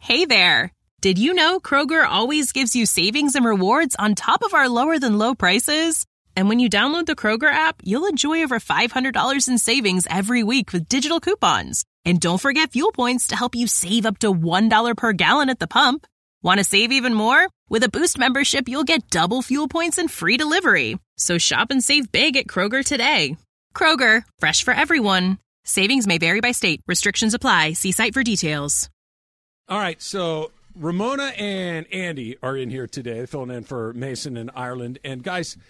Hey there! Did you know Kroger always gives you savings and rewards on top of our lower-than-low prices? And when you download the Kroger app, you'll enjoy over $500 in savings every week with digital coupons. And don't forget fuel points to help you save up to $1 per gallon at the pump. Want to save even more? With a Boost membership, you'll get double fuel points and free delivery. So shop and save big at Kroger today. Kroger, fresh for everyone. Savings may vary by state. Restrictions apply. See site for details. All right, so Ramona and Andy are in here today, filling in for Mason in Ireland. And, guys,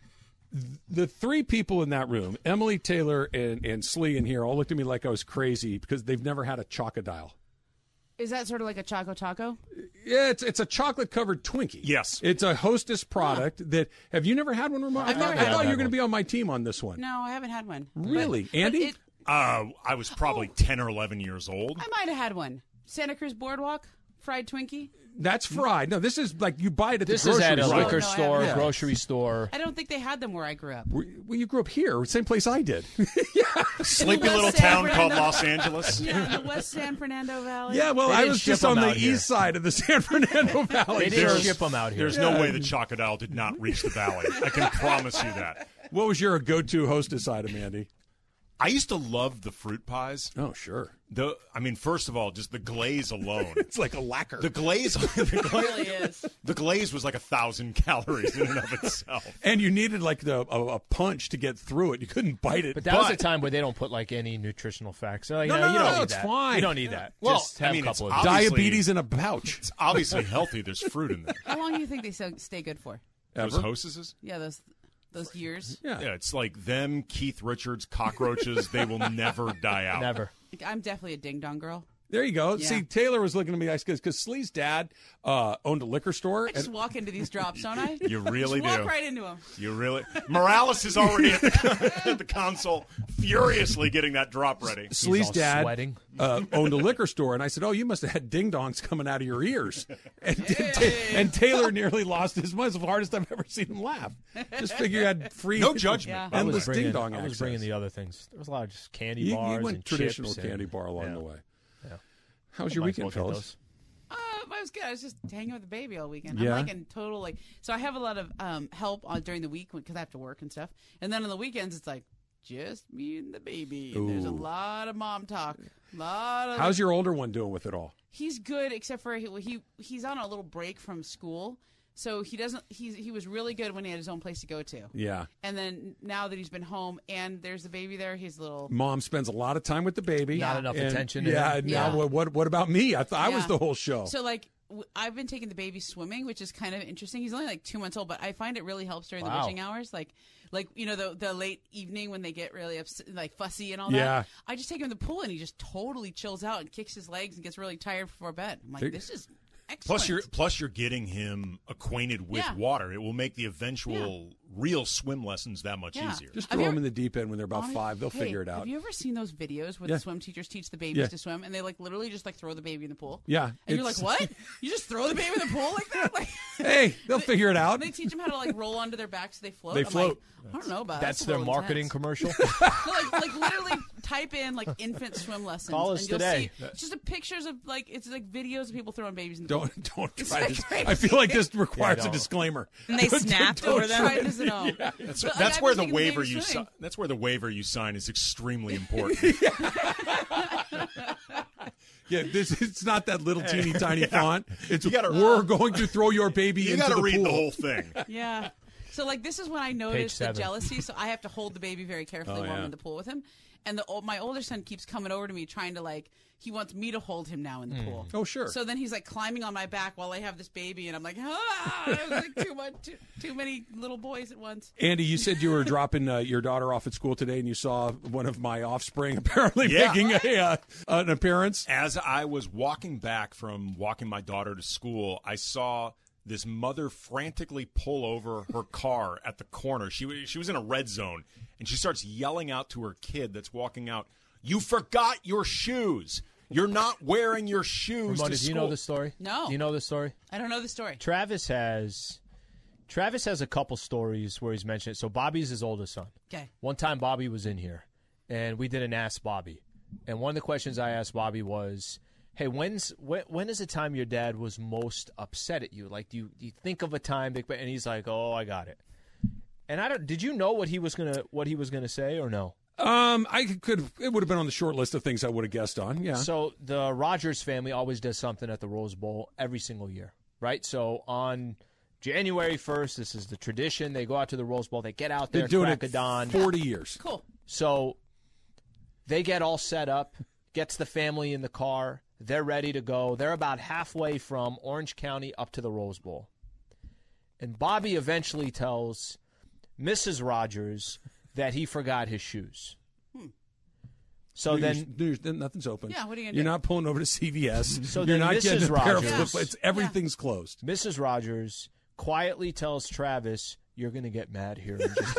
the three people in that room, Emily, Taylor, and Slee in here, all looked at me like I was crazy because they've never had a Chocodile. Is that sort of like a Choco Taco? Yeah, it's a chocolate-covered Twinkie. Yes. It's a Hostess product that – have you never had one, Ramona? I've never I had thought you were one. going to be on my team on this one. No, I haven't had one. Really? Andy? I was probably 10 or 11 years old. I might have had one. Santa Cruz Boardwalk, fried Twinkie. That's fried. No, this is like you buy it at the This grocery is at a store. liquor No, I store, haven't. grocery store. I don't think they had them where I grew up. Well, you grew up here, same place I did. Sleepy West little San town called Fernando. Los Angeles. Yeah, the West San Fernando Valley. Yeah, well, They I didn't was ship just on them the out here. east side of the San Fernando Valley. They didn't Sure. ship them out here. There's no way the Chocodile did not reach the valley. I can promise you that. What was your go-to Hostess item, Andy? I used to love the fruit pies. Oh, sure. First of all, just the glaze alone. It's like a lacquer. The glaze, It really is. the glaze was like 1,000 calories in and of itself. And you needed like a punch to get through it. You couldn't bite it. But that was a time where they don't put like any nutritional facts. They're like, No, you don't need it's that. fine. You don't need that. Well, Just have I mean, a it's couple of obviously- Diabetes in a pouch. It's obviously healthy. There's fruit in there. How long do you think they stay good for? Those hostesses? Yeah, those years. Yeah. Yeah, it's like them, Keith Richards, cockroaches. They will never die out. Never. Like, I'm definitely a ding dong girl. There you go. Yeah. See, Taylor was looking at me because Slee's dad owned a liquor store. I just walk into these drops, don't I? You really just do. walk right into them. You really. Morales is already at the console, furiously getting that drop ready. Slee's all dad sweating. owned a liquor store, and I said, "Oh, you must have had ding dongs coming out of your ears." And Taylor nearly lost his mind. It's the hardest I've ever seen him laugh. Just figure you had free, No judgment. Yeah. endless ding dong I was access. bringing the other things. There was a lot of just candy You bars went and traditional chips candy and, bar along yeah. the way. Yeah. How was your Might as weekend, well get fellas? those. I was good. I was just hanging with the baby all weekend. Yeah? I'm like in total so I have a lot of help during the week because I have to work and stuff. And then on the weekends it's like just me and the baby. And there's a Ooh. lot of mom talk. How's your older one doing with it all? He's good except for he's on a little break from school. So he was really good when he had his own place to go to. Yeah. And then now that he's been home and there's the baby there, he's a little Mom spends a lot of time with the baby. Not enough And- attention to Yeah. him. and Now, Yeah. what about me? I thought I was Yeah. the whole show. So like I've been taking the baby swimming, which is kind of interesting. He's only like 2 months old, but I find it really helps during the Wow. witching hours, like the late evening when they get really like fussy and all Yeah. that. I just take him to the pool and he just totally chills out and kicks his legs and gets really tired before bed. I'm like, this is excellent. Plus, you're getting him acquainted with Yeah. water. It will make the eventual real swim lessons that much Yeah. easier. Just Have throw you them ever- in the deep end when they're about 5. They'll Hey, figure it out. Have you ever seen those videos where Yeah. the swim teachers teach the babies Yeah. to swim and they like literally just like throw the baby in the pool? Yeah, And you're like, it's- what? You just throw the baby in the pool like that? Like, Hey, they'll figure it out. They teach them how to like roll onto their backs so they float. They I'm float. Like, I don't know about That's a their little marketing intense. commercial. No, like literally type in like infant swim lessons. Call us and you'll today. See, it's just the pictures of like it's like videos of people throwing babies in the pool. Don't It's try like this. crazy. I feel like this requires a don't. disclaimer. And they snapped over them. Try this at home. That's where the waiver you sign. That's where the waiver you sign is extremely important. Yeah, it's not that little teeny tiny font. It's gotta- we're going to throw your baby You into got to the read pool. the whole thing. Yeah. So like this is when I noticed the 7. jealousy. So I have to hold the baby very carefully while I'm yeah. in the pool with him. And my older son keeps coming over to me trying to like he wants me to hold him now in the pool. Oh, sure. So then he's like climbing on my back while I have this baby, and I'm like, it's like too much, too many little boys at once. Andy, you said you were dropping your daughter off at school today, and you saw one of my offspring apparently Yeah. making an appearance. As I was walking back from walking my daughter to school, I saw this mother frantically pull over her car at the corner. She was in a red zone, and she starts yelling out to her kid that's walking out, "You forgot your shoes. You're not wearing your shoes Ramona, to do school." you know the story? No. Do you know the story? I don't know the story. Travis has a couple stories where he's mentioned it. So Bobby's his oldest son. Okay. One time Bobby was in here, and we did an Ask Bobby. And one of the questions I asked Bobby was, Hey, when is the time your dad was most upset at you? Like, do you think of a time, and he's like, "Oh, I got it." And did you know what he was gonna say or no? It would have been on the short list of things I would have guessed on. Yeah. So the Rogers family always does something at the Rose Bowl every single year, right? So on January 1st, this is the tradition. They go out to the Rose Bowl. They get out there, They're doing crack it of dawn. 40 years. Cool. So they get all set up, gets the family in the car. They're ready to go. They're about halfway from Orange County up to the Rose Bowl. And Bobby eventually tells Mrs. Rogers that he forgot his shoes. So then nothing's open. Yeah, what are you gonna You're do? not pulling over to CVS. So you're then not Mrs. getting a pair of Rogers- flip-flops. Everything's closed. Mrs. Rogers quietly tells Travis, "You're going to get mad here in just a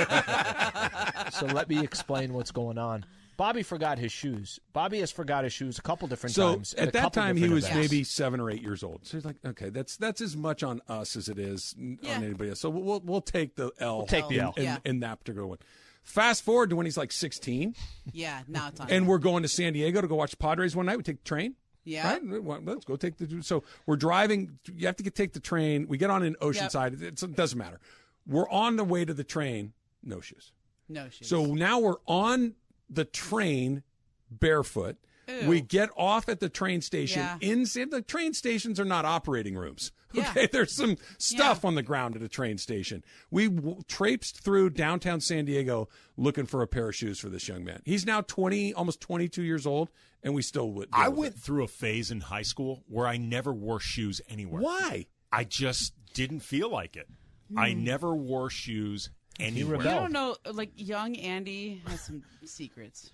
second." So let me explain what's going on. Bobby forgot his shoes. Bobby has forgot his shoes a couple different So times. at a that couple time, he different was events. maybe 7 or 8 years old. So he's like, okay, that's as much on us as it is on anybody else. So we'll take the L. We'll take the L. in that particular one. Fast forward to when he's like 16, Yeah, now it's on. and we're going to San Diego to go watch the Padres one night. We take the train. Yeah. Right? Well, let's go take the. So we're driving. You have to take the train. We get on in Oceanside. It doesn't matter. We're on the way to the train. No shoes. No shoes. So now we're on the train barefoot. Ew. We get off at the train station. Yeah. Inside the train stations are not operating rooms. Yeah. Okay, there's some stuff on the ground at a train station. We traipsed through downtown San Diego looking for a pair of shoes for this young man. He's now almost 22 years old, and we still would. I went through a phase in high school where I never wore shoes anywhere. Why? I just didn't feel like it. I never wore shoes anywhere. you don't know, like young Andy has some secrets.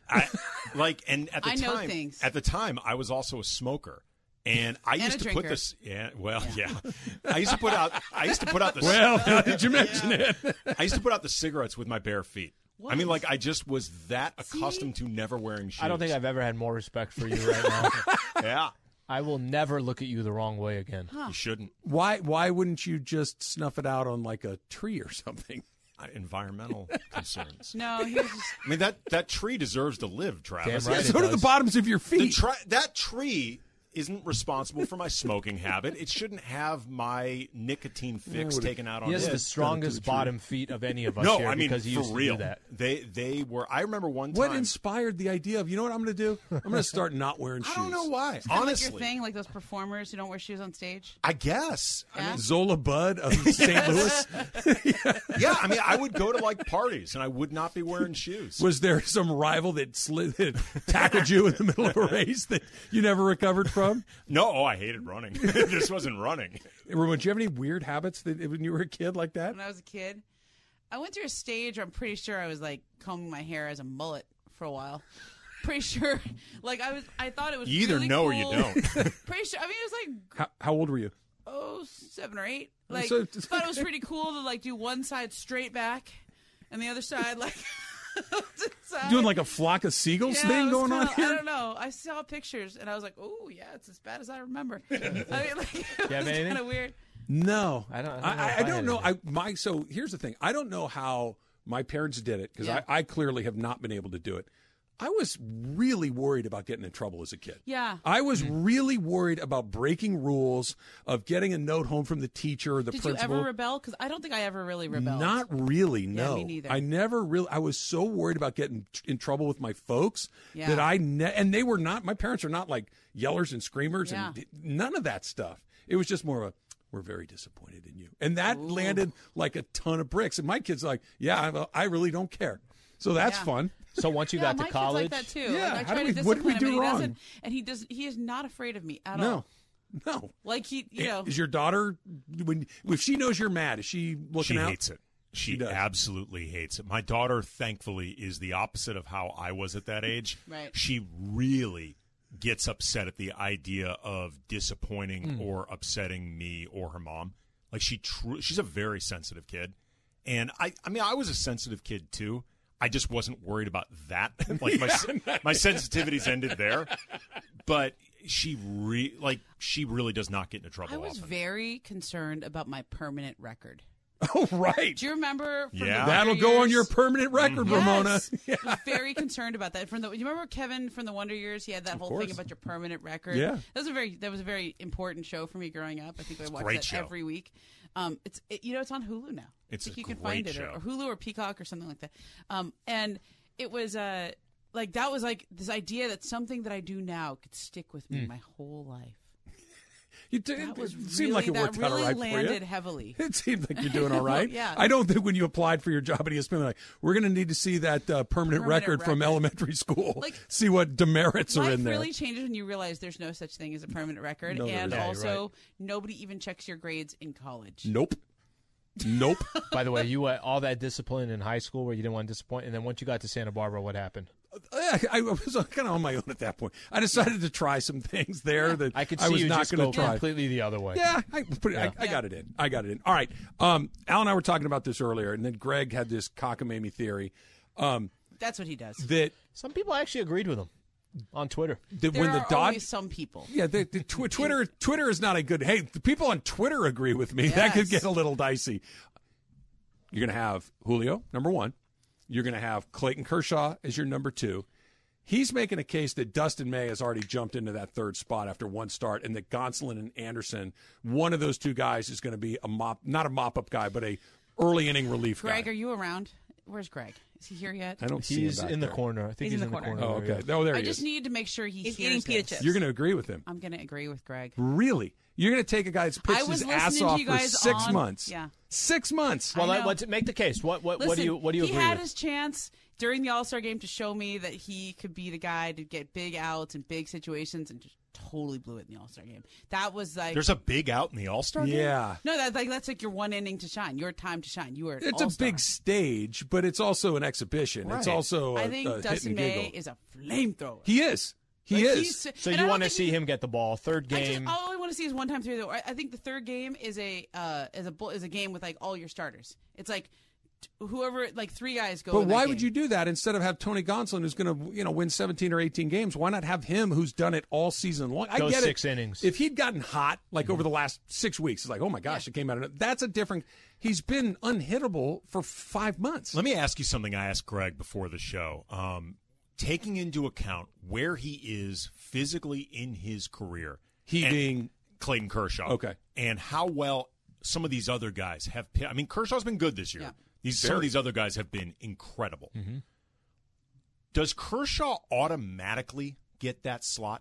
And at the I know time, things. at the time, I was also a smoker. And I used a to put drinker. this. Yeah, well, yeah. I used to put out the. Well, how did you mention it? I used to put out the cigarettes with my bare feet. I mean, like I just was that accustomed to never wearing shoes. I don't think I've ever had more respect for you right now. Yeah, I will never look at you the wrong way again. you shouldn't. Why wouldn't you just snuff it out on like a tree or something? Environmental concerns. No, he was just, I mean that tree deserves to live, Travis. Damn right. So do the bottoms of your feet. That tree isn't responsible for my smoking habit. It shouldn't have my nicotine fix taken out on He has it. the strongest bottom feet of any of us No, here I mean because he for used real. to do that. They were. I remember one time. What inspired the idea of, you know what I'm going to do? I'm going to start not wearing shoes. I don't know why. kind of Honestly, like your thing, like those performers who don't wear shoes on stage. I guess. Yeah? Zola Bud of St. Louis. Yeah, I mean, I would go to like parties and I would not be wearing shoes. Was there some rival that tackled you in the middle of a race that you never recovered from? No, I hated running. This wasn't running. Ramon, do you have any weird habits when you were a kid like that? When I was a kid, I went through a stage where I'm pretty sure I was like combing my hair as a mullet for a while. Pretty sure, like I thought it was. You either really know cool. or you don't. Pretty sure. I mean, it was like How old were you? 7 or 8. Like, So- thought it was pretty cool to like do one side straight back, and the other side like to the side. Doing like a flock of seagulls Yeah, thing it was going on kinda- here? I don't know. I saw pictures and I was like, "Oh yeah, it's as bad as I remember." I mean, like, it was anything? kind of weird. No, I don't know I if I don't had know. anything. So here's the thing. I don't know how my parents did it because Yeah. I clearly have not been able to do it. I was really worried about getting in trouble as a kid. Yeah. I was really worried about breaking rules, of getting a note home from the teacher or the Did principal. you ever rebel? Because I don't think I ever really rebelled. Not really, no. me neither. I never really. I was so worried about getting in trouble with my folks Yeah. that and they were not. My parents are not like yellers and screamers Yeah. and none of that stuff. It was just more of a, we're very disappointed in you, and that landed like a ton of bricks. And my kids are like, yeah, I really don't care. So that's Yeah. fun. So once you got my to college, kid's like that too. Yeah, Like, I how try do to we- what did we discipline him, do and wrong? he doesn't. And he does. He is not afraid of me at No, all. no. Like you know. Is your daughter, if she knows you're mad, is she looking She out? hates it. She does. absolutely hates it. My daughter, thankfully, is the opposite of how I was at that age. Right. She really gets upset at the idea of disappointing or upsetting me or her mom. Like she's a very sensitive kid, and I mean, I was a sensitive kid too. I just wasn't worried about that. Like my sensitivities ended there, but she really does not get into trouble. I was often. very concerned about my permanent record. Oh, right. Do you remember? From Yeah. the That'll Wonder go on Years? your permanent record, Ramona. Yes. I was very concerned about that. You remember Kevin from the Wonder Years? He had that whole course. thing about your permanent record. Yeah. That was a very important show for me growing up. I think I watched great that show. every week. It's on Hulu now. It's I think a you can great find it show. or Hulu or Peacock or something like that. And it was like that was like this idea that something that I do now could stick with me my whole life. That was It seemed like it worked out all right for landed you. heavily. It seemed like you're doing all right. Yeah. I don't think when you applied for your job at ESPN, like, we're going to need to see that permanent record from elementary school. Like, see what demerits are Life in there. really changes when you realize there's no such thing as a permanent record, No, there and isn't. Yeah, you're also nobody even checks your grades in college. Nope. Nope. By the way, you all that discipline in high school where you didn't want to disappoint, and then once you got to Santa Barbara, what happened? I was kind of on my own at that point. I decided to try some things there that I could I see was you not just going go to try. completely the other way. Yeah, I got it in. I got it in. All right. Al and I were talking about this earlier, and then Greg had this cockamamie theory That's what he does. that Some people actually agreed with him on Twitter. There when the are Dodgers. always some people. Yeah, Twitter is not a good. Hey, the people on Twitter agree with me. That could Yes. get a little dicey. You're going to have Julio, number one. You're going to have Clayton Kershaw as your number two. He's making a case that Dustin May has already jumped into that third spot after one start, and that Gonsolin and Anderson, one of those two guys is going to be not a mop-up guy, but a early inning relief Greg, guy. are you around? Where's Greg? Is he here yet? I don't see him He's back in the there. corner. I think he's in the corner. Oh, okay. area. Oh, there I he just is. need to make sure he He's hears eating pita this. chips. You're going to agree with him. I'm going to agree with Greg. Really? You're going to take a guy that's pitched I was his ass listening to off you for guys 6 on- months. Yeah. 6 months. Well, I know. let's make the case. What do Listen, you he agree had with? his chance during the All-Star game to show me that he could be the guy to get big outs in big situations, and just totally blew it in the All-Star game. That was like There's a big out in the All-Star game? Yeah. no, that's like your one inning to shine, your time to shine. You were an It's all-star. a big stage, but it's also an exhibition. It's Right. also a, I think a hit Dustin and May giggle. is a flamethrower. He is. He Like, is. So and I you don't want to think see him get the ball. Third game. all I want to see is one time through. I think the third game is a game with like all your starters. It's like whoever, like three guys go. But in that why game. would you do that instead of have Tony Gonsolin, who's going to win 17 or 18 games? Why not have him, who's done it all season long? I Go get 6 it. innings. If he'd gotten hot like over the last 6 weeks, it's like, oh my gosh, it came out of it. That's a different. He's been unhittable for 5 months. Let me ask you something I asked Greg before the show. Taking into account where he is physically in his career, He being Clayton Kershaw, Okay. and how well some of these other guys have. I mean, Kershaw's been good this year. Yeah. Some of these other guys have been incredible. Does Kershaw automatically get that slot?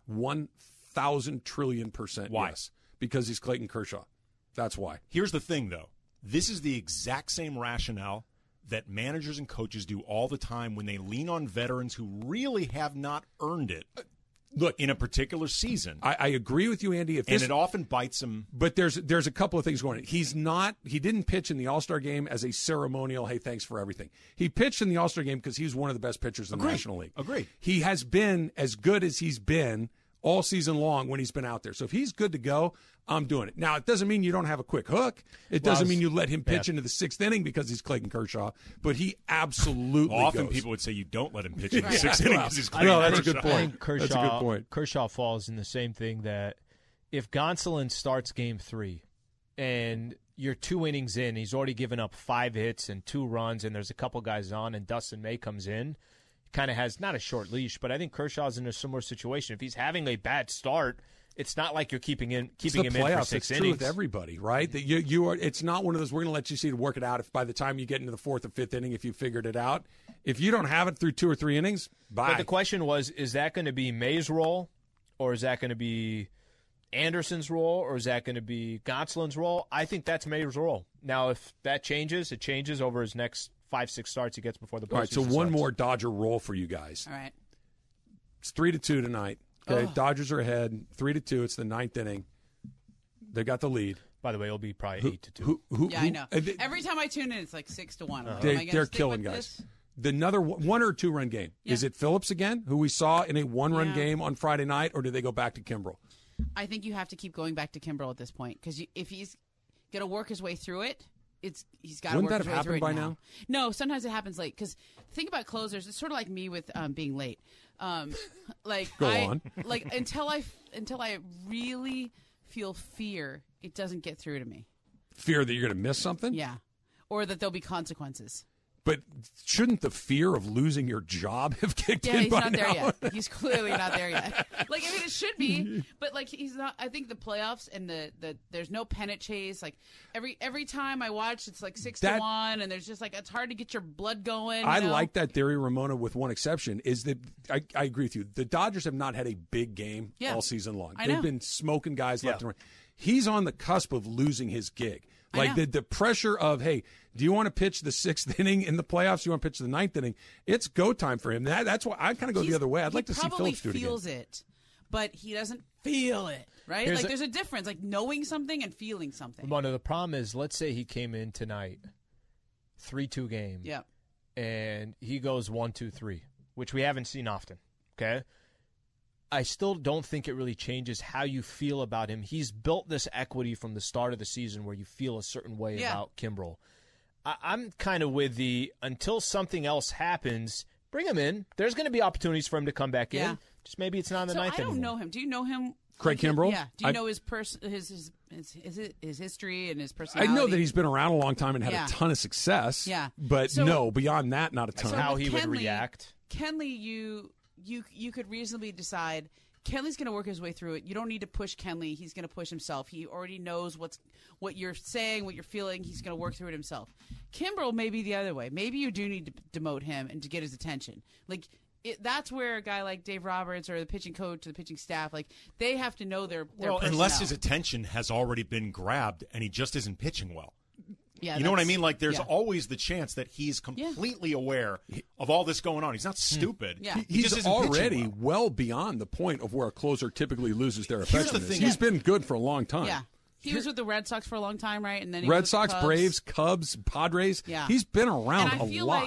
1,000 trillion %. Why? Yes, because he's Clayton Kershaw. That's why. Here's the thing, though. This is the exact same rationale that managers and coaches do all the time when they lean on veterans who really have not earned it. Look, in a particular season, I agree with you, Andy. If and this, it often bites them. But there's a couple of things going on. He didn't pitch in the All-Star game as a ceremonial, hey, thanks for everything. He pitched in the All-Star game because he's one of the best pitchers in the National League. Agreed. He has been as good as he's been all season long when he's been out there. So if he's good to go, I'm doing it. Now, it doesn't mean you don't have a quick hook. It doesn't mean you let him pitch into the 6th inning because he's Clayton Kershaw, but he absolutely Often goes. people would say you don't let him pitch in the 6th inning because he's Clayton Well, that's a Kershaw. good I point. think Kershaw, That's a good point. Kershaw falls in the same thing that if Gonsolin starts game 3 and you're 2 innings in, he's already given up 5 hits and 2 runs, and there's a couple guys on, and Dustin May comes in, kind of has not a short leash, but I think Kershaw's in a similar situation. If he's having a bad start, it's not like you're keeping him in for playoffs. 6 It's innings. true with everybody, right? That you are. It's not one of those. We're going to let you see to work it out. If by the time you get into the 4th or 5th inning, if you figured it out, if you don't have it through 2 or 3 innings, bye. But the question was, is that going to be May's role, or is that going to be Anderson's role, or is that going to be Gonsolin's role? I think that's May's role. Now, if that changes, it changes over his next 5-6 starts he gets before the postseason All right, so one starts. more Dodger roll for you guys. All right. It's 3-2 tonight. Okay, Dodgers are ahead. 3-2. It's the 9th inning. They got the lead. By the way, it'll be probably 8-2. Yeah, I know. Every time I tune in, it's like 6-1. I'm like, am I gonna They're stick killing with guys. this? The another 1 or 2 run game. Yeah. Is it Phillips again, who we saw in a 1-run Yeah. game on Friday night, or do they go back to Kimbrel? I think you have to keep going back to Kimbrel at this point because if he's going to work his way through it, he's got to work Wouldn't that his have way through happened it by now. No, sometimes it happens late because think about closers. It's sort of like me with being late. Like Go on. Like until I really feel fear, it doesn't get through to me. Fear that you're going to miss something? Yeah. or that there'll be consequences. But shouldn't the fear of losing your job have kicked Yeah, in he's by not now? there yet. He's clearly not there yet. Like, I mean, it should be, but like, he's not. I think the playoffs and the there's no pennant chase. Like every time I watch, it's like 6-1, and there's just like it's hard to get your blood going. I you know? like that theory, Ramona, with one exception, is that I agree with you. The Dodgers have not had a big game all season long. I They've know. been smoking guys left and right. He's on the cusp of losing his gig. Like the pressure of, hey, do you want to pitch the 6th inning in the playoffs? Do you want to pitch the 9th inning? It's go time for him. That's why I kind of go the other way. I'd like to see Phillips do it again. He feels it, but he doesn't feel it, right? There's a difference, like knowing something and feeling something. One of the problem is, let's say he came in tonight, 3-2 game. Yeah. And he goes 1-2-3, which we haven't seen often, okay? I still don't think it really changes how you feel about him. He's built this equity from the start of the season where you feel a certain way about Kimbrel. I'm kind of with until something else happens, bring him in. There's going to be opportunities for him to come back in. Just maybe it's not in the ninth I don't anymore. know him. Do you know him? Craig Kimbrel? Yeah. Do you know his history and his personality? I know that he's been around a long time and had a ton of success. Yeah. But beyond that, not a ton. So how with he would Kenley, react. Kenley, you could reasonably decide Kenley's going to work his way through it. You don't need to push Kenley. He's going to push himself. He already knows what you're saying, what you're feeling. He's going to work through it himself. Kimbrel may be the other way. Maybe you do need to demote him and to get his attention. Like that's where a guy like Dave Roberts or the pitching coach or the pitching staff, like they have to know their well, personnel. unless his attention has already been grabbed and he just isn't pitching well. Yeah, you know what I mean? Like, there's always the chance that he's completely aware of all this going on. He's not stupid. Yeah. He just He's isn't already pitching well. well beyond the point of where a closer typically loses their Here's the effectiveness. thing. He's been good for a long time. Yeah. He was with the Red Sox for a long time, right? And then he Red was with the Sox, Cubs. Braves, Cubs, Padres. Yeah. He's been around and I a feel lot. like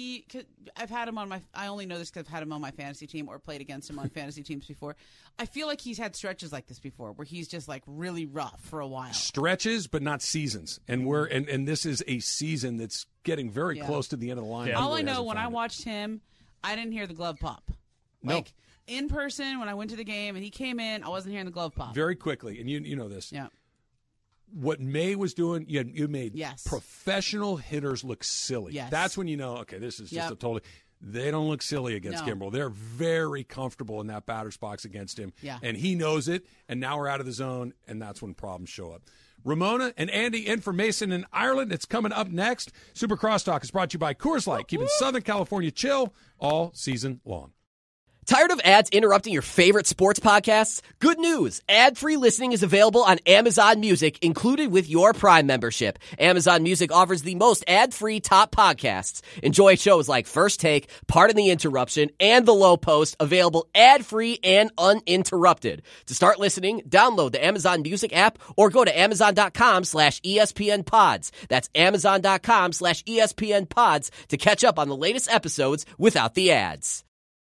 I've had him on my. I only know this because I've had him on my fantasy team or played against him on fantasy teams before. I feel like he's had stretches like this before, where he's just like really rough for a while. Stretches, but not seasons. And and this is a season that's getting very close to the end of the line. All I know when I watched him, I didn't hear the glove pop. No. Like in person when I went to the game and he came in, I wasn't hearing the glove pop. Very quickly, and you know this. Yeah. What May was doing, you made Yes. professional hitters look silly. Yes. That's when you know, okay, this is just Yep. a totally. They don't look silly against No. Kimbrel. They're very comfortable in that batter's box against him. Yeah. And he knows it, and now we're out of the zone, and that's when problems show up. Ramona and Andy in for Mason in Ireland. It's coming up next. Super Crosstalk is brought to you by Coors Light, keeping Southern California chill all season long. Tired of ads interrupting your favorite sports podcasts? Good news! Ad-free listening is available on Amazon Music, included with your Prime membership. Amazon Music offers the most ad-free top podcasts. Enjoy shows like First Take, Pardon the Interruption, and The Low Post, available ad-free and uninterrupted. To start listening, download the Amazon Music app or go to Amazon.com/ESPN Pods. That's Amazon.com/ESPN Pods to catch up on the latest episodes without the ads.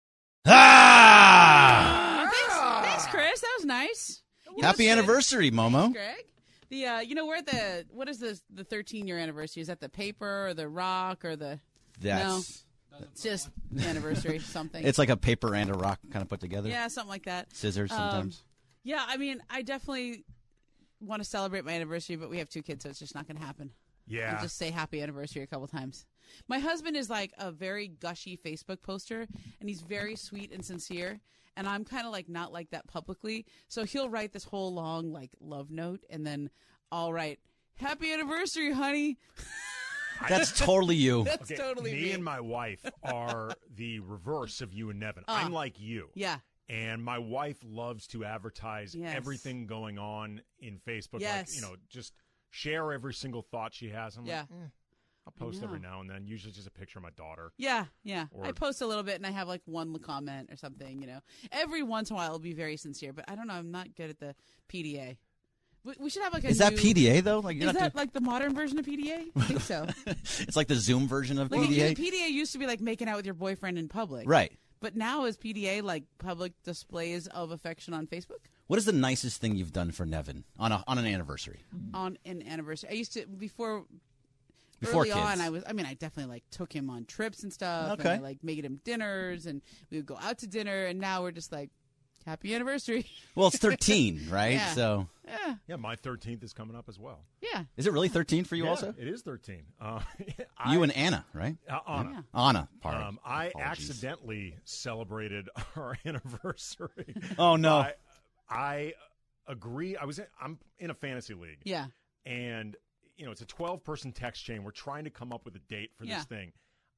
Thanks, Chris. That was nice. Happy anniversary, Momo. Greg. We're at what is the 13-year anniversary? Is that the paper or the rock or the? That's No, it's just anniversary something. it's like a paper and a rock kind of put together. Yeah, something like that. Scissors sometimes. Yeah, I mean, I definitely want to celebrate my anniversary, but we have 2 kids, so it's just not going to happen. Yeah. I'll just say happy anniversary a couple times. My husband is like a very gushy Facebook poster, and he's very sweet and sincere. And I'm kind of like not like that publicly. So he'll write this whole long like love note, and then I'll write, happy anniversary, honey. That's totally you. That's totally me and my wife are the reverse of you and Nevin. I'm like you. Yeah. And my wife loves to advertise Yes. everything going on in Facebook. Yes. Like, just share every single thought she has. I'm Yeah. like, I'll post know. every now and then, usually just a picture of my daughter. Yeah, yeah. Or- I post a little bit, and I have like one comment or something. Every once in a while, it'll be very sincere. But I don't know. I'm not good at the PDA. We should have like a. Is that new- PDA though? Like you're Is not that like the modern version of PDA? I think so. It's like the Zoom version of Like PDA. PDA used to be like making out with your boyfriend in public, Right. But now is PDA like public displays of affection on Facebook What is the nicest thing you've done for Nevin on an anniversary? on an anniversary? I used to before Before early kids. on. I definitely like took him on trips and stuff. Okay. And I like made him dinners, and we would go out to dinner. And now we're just like, happy anniversary. Well, it's 13, right? Yeah. So Yeah. Yeah, my 13th is coming up as well. Yeah. Is it really 13 for you Yeah, also? It is 13. You and Anna, right? Anna. Yeah. Anna, pardon. I Apologies. accidentally celebrated our anniversary. Oh, no. I agree. I'm in a fantasy league. Yeah. And, it's a 12-person text chain. We're trying to come up with a date for Yeah. this thing.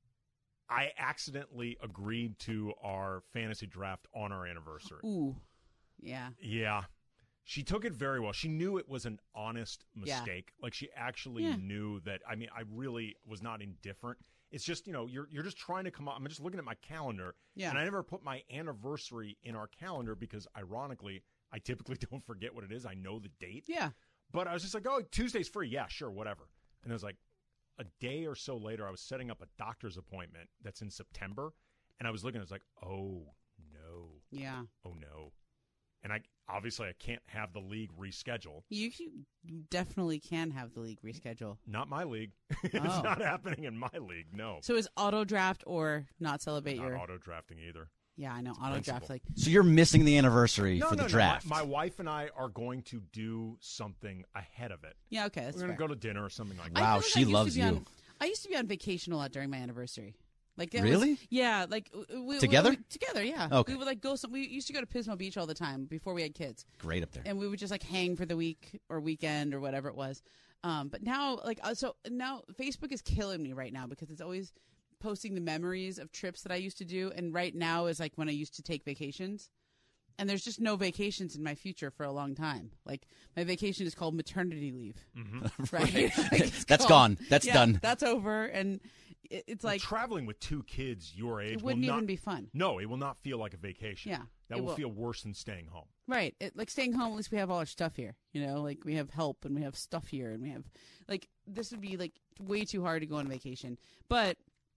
I accidentally agreed to our fantasy draft on our anniversary. Ooh. Yeah. Yeah. She took it very well. She knew it was an honest mistake. Like, she actually knew that. I mean, I really was not indifferent. It's just, you're just trying to come up. I'm just looking at my calendar. Yeah. And I never put my anniversary in our calendar because, ironically, I typically don't forget what it is. I know the date. Yeah. But I was just like, oh, Tuesday's free. Yeah, sure, whatever. And it was like a day or so later, I was setting up a doctor's appointment that's in September. And I was looking, I was like, oh, no. Yeah. Oh, no. And I can't have the league reschedule. You definitely can have the league reschedule. Not my league. It's Oh. not happening in my league, no. So is auto draft or not celebrate Not your? auto-drafting either. Yeah, I know a auto draft. principle. Like So you're missing the anniversary for the No. draft. My wife and I are going to do something ahead of it. yeah, okay, that's We're going fair. to go to dinner or something like I that. Wow, feel like she I used to loves be you. I used to be on vacation a lot during my anniversary. Like that Really? Yeah, like Together? together, yeah. Okay. We would like go. We used to go to Pismo Beach all the time before we had kids, Great up there. and we would just like hang for the week or weekend or whatever it was. But now, now Facebook is killing me right now because it's always posting the memories of trips that I used to do, and right now is like when I used to take vacations. And there's just no vacations in my future for a long time. Like my vacation is called maternity leave, right? Like, it's That's called- gone. That's yeah, done. That's over, and it's like traveling with two kids your age it wouldn't will not, even be fun. No, it will not feel like a vacation. Yeah, That it will will. feel worse than staying home. Right. Like staying home, at least we have all our stuff here. Like we have help and we have stuff here and we have like this would be like way too hard to go on vacation. But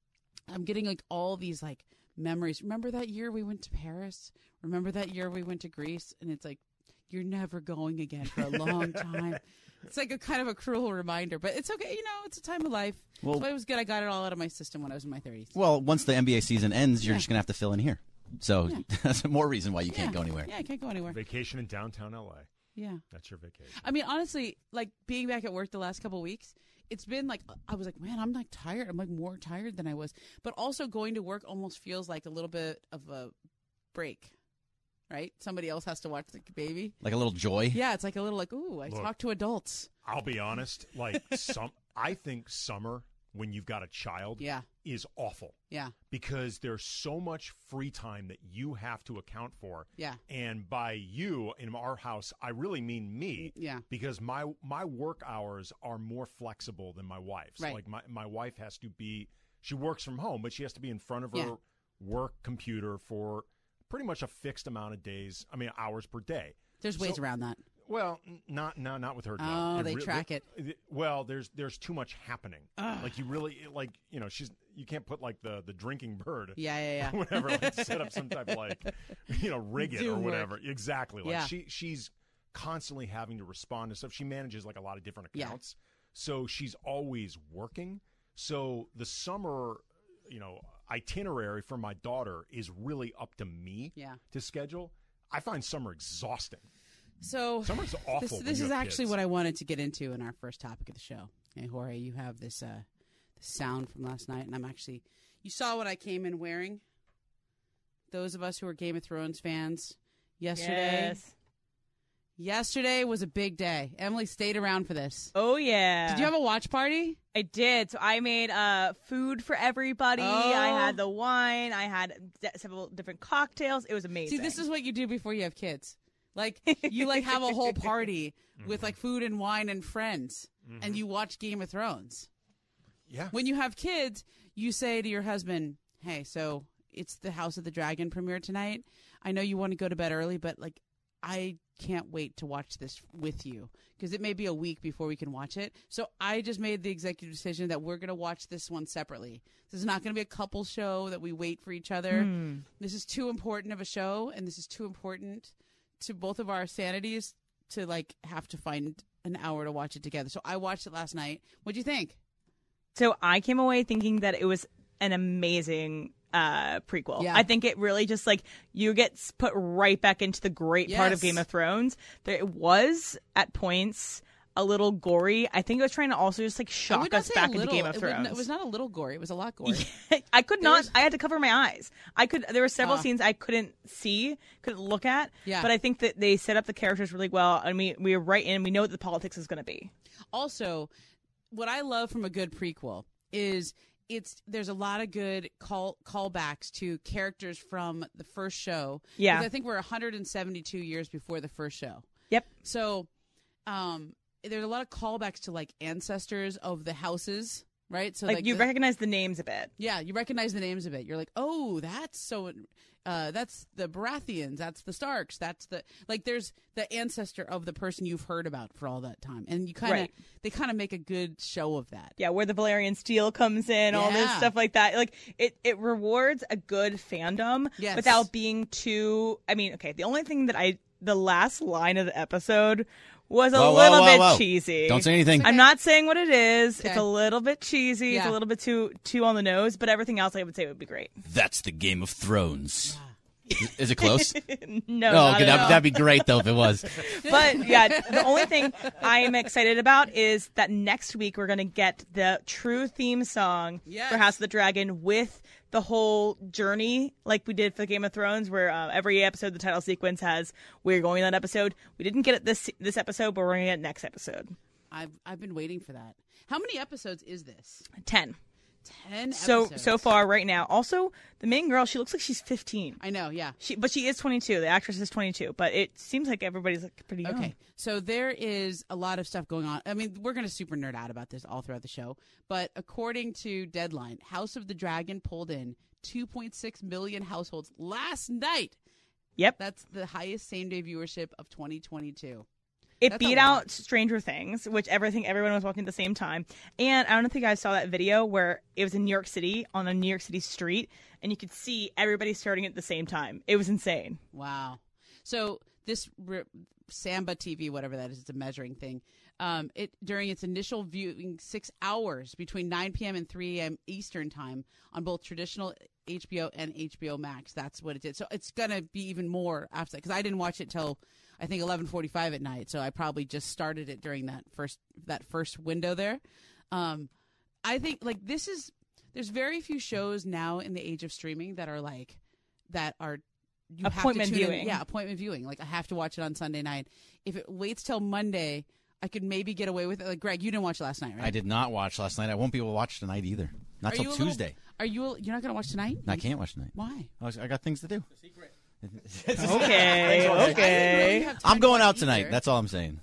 I'm getting like all these like memories. Remember that year we went to Paris? Remember that year we went to Greece? And it's like you're never going again for a long time. It's like a kind of a cruel reminder, but it's okay. It's a time of life. Well- So it was good. I got it all out of my system when I was in my 30s. Well, once the NBA season ends, you're Yeah. just going to have to fill in here. So Yeah. that's more reason why you can't Yeah. go anywhere. Yeah, I can't go anywhere. Vacation in downtown LA. Yeah. That's your vacation. I mean, honestly, like being back at work the last couple of weeks, it's been like I was like, man, I'm like tired. I'm like more tired than I was. But also going to work almost feels like a little bit of a break, right? Somebody else has to watch the baby. Like a little joy. Yeah, it's like a little like, ooh, I Look. talk to adults. I'll be honest. Like I think summer when you've got a child Yeah, is awful yeah, because there's so much free time that you have to account for. yeah, And by you in our house, I really mean me. yeah. Because my work hours are more flexible than my wife's. Right. Like my wife has to be, she works from home, but she has to be in front of her Yeah. work computer for pretty much a fixed amount of hours per day. There's ways around that. Well, not with her job. Oh, And they track it. Well, there's too much happening. Like you really you can't put like the drinking bird. Yeah, yeah, yeah. Whatever, like set up some type of rig it or Zoom work. whatever. Exactly. Like Yeah. she's constantly having to respond to stuff. She manages like a lot of different Yeah. accounts. So she's always working. So the summer, itinerary for my daughter is really up to me Yeah. to schedule. I find summer exhausting. So Summer's awful. This is actually what I wanted to get into in our first topic of the show. Okay, Jorge, you have this sound from last night, and you saw what I came in wearing. Those of us who are Game of Thrones fans, yesterday was a big day. Emily stayed around for this. Oh, yeah. Did you have a watch party? I did. So I made food for everybody. Oh. I had the wine. I had several different cocktails. It was amazing. See, this is what you do before you have kids. Like you have a whole party with like food and wine and friends, and you watch Game of Thrones. Yeah. When you have kids, you say to your husband, "Hey, so it's the House of the Dragon premiere tonight. I know you want to go to bed early, but like I can't wait to watch this with you because it may be a week before we can watch it. So I just made the executive decision that we're going to watch this one separately. This is not going to be a couple show that we wait for each other. This is too important of a show, and this is too important to both of our sanities to like have to find an hour to watch it together. So I watched it last night. What'd you think? So I came away thinking that it was an amazing prequel. Yeah. I think it really just like you get put right back into the great part of Yes. Game of Thrones. It was at points a little gory. I think it was trying to also just like I shock would not us say back a into little. Game of Thrones. It was not a little gory. It was a lot gory. I could not. was- I had to cover my eyes. There were several scenes I couldn't see, couldn't look at. Yeah. But I think that they set up the characters really well. I mean, we were right in. We know what the politics is going to be. Also, what I love from a good prequel is there's a lot of good callbacks to characters from the first show. Yeah. 'Cause I think we're 172 years before the first show. Yep. So, there's a lot of callbacks to like ancestors of the houses, right? So Like you the- recognize the names a bit. Yeah, you recognize the names of it. You're like, oh, that's so. That's the Baratheons. That's the Starks. That's the there's the ancestor of the person you've heard about for all that time, and you kind of Right. they kind of make a good show of that. Yeah, where the Valerian steel comes in, all this Yeah. stuff like that. Like it rewards a good fandom Yes. without being too. I mean, okay, the only thing that the last line of the episode was a Whoa, little whoa, bit whoa. cheesy. Don't say anything. I'm not saying what it is. Okay. It's a little bit cheesy. It's Yeah. a little bit too on the nose, but everything else I would say would be great. That's the Game of Thrones. Is it close? No, Oh, not okay, at all. that'd be great though if it was. But yeah, the only thing I'm excited about is that next week we're going to get the true theme song Yes. for House of the Dragon with the whole journey like we did for Game of Thrones, where every episode the title sequence has we're going in that episode. We didn't get it this episode, but we're going to get it next episode. I've been waiting for that. How many episodes is this? 10. 10 So episodes. far right now. Also, the main girl, she looks like she's 15. I know, yeah. But she is 22. The actress is 22. But it seems like everybody's like pretty young. Okay, so there is a lot of stuff going on. I mean, we're going to super nerd out about this all throughout the show. But according to Deadline, House of the Dragon pulled in 2.6 million households last night. Yep. That's the highest same-day viewership of 2022. It That's a beat lot. out Stranger Things, which everyone was watching at the same time. And I don't think you guys saw that video where it was in New York City on a New York City street, and you could see everybody starting at the same time. It was insane. Wow. So this Samba TV, whatever that is, it's a measuring thing. It during its initial viewing 6 hours between 9 p.m. and 3 a.m. Eastern time on both traditional HBO and HBO Max. That's what it did. So it's gonna be even more after that because I didn't watch it till I think 11:45 at night. So I probably just started it during that first window there. I think there's very few shows now in the age of streaming that are you Appointment have to tune viewing. In. Yeah, appointment viewing. Like I have to watch it on Sunday night. If it waits till Monday, I could maybe get away with it. Like Greg, you didn't watch last night, right? I did not watch last night. I won't be able to watch tonight either. Not Are till you a little- Tuesday. You're not going to watch tonight? I can't watch tonight. Why? I got things to do. Okay, I didn't okay. really have time I'm to going watch out tonight. either. That's all I'm saying.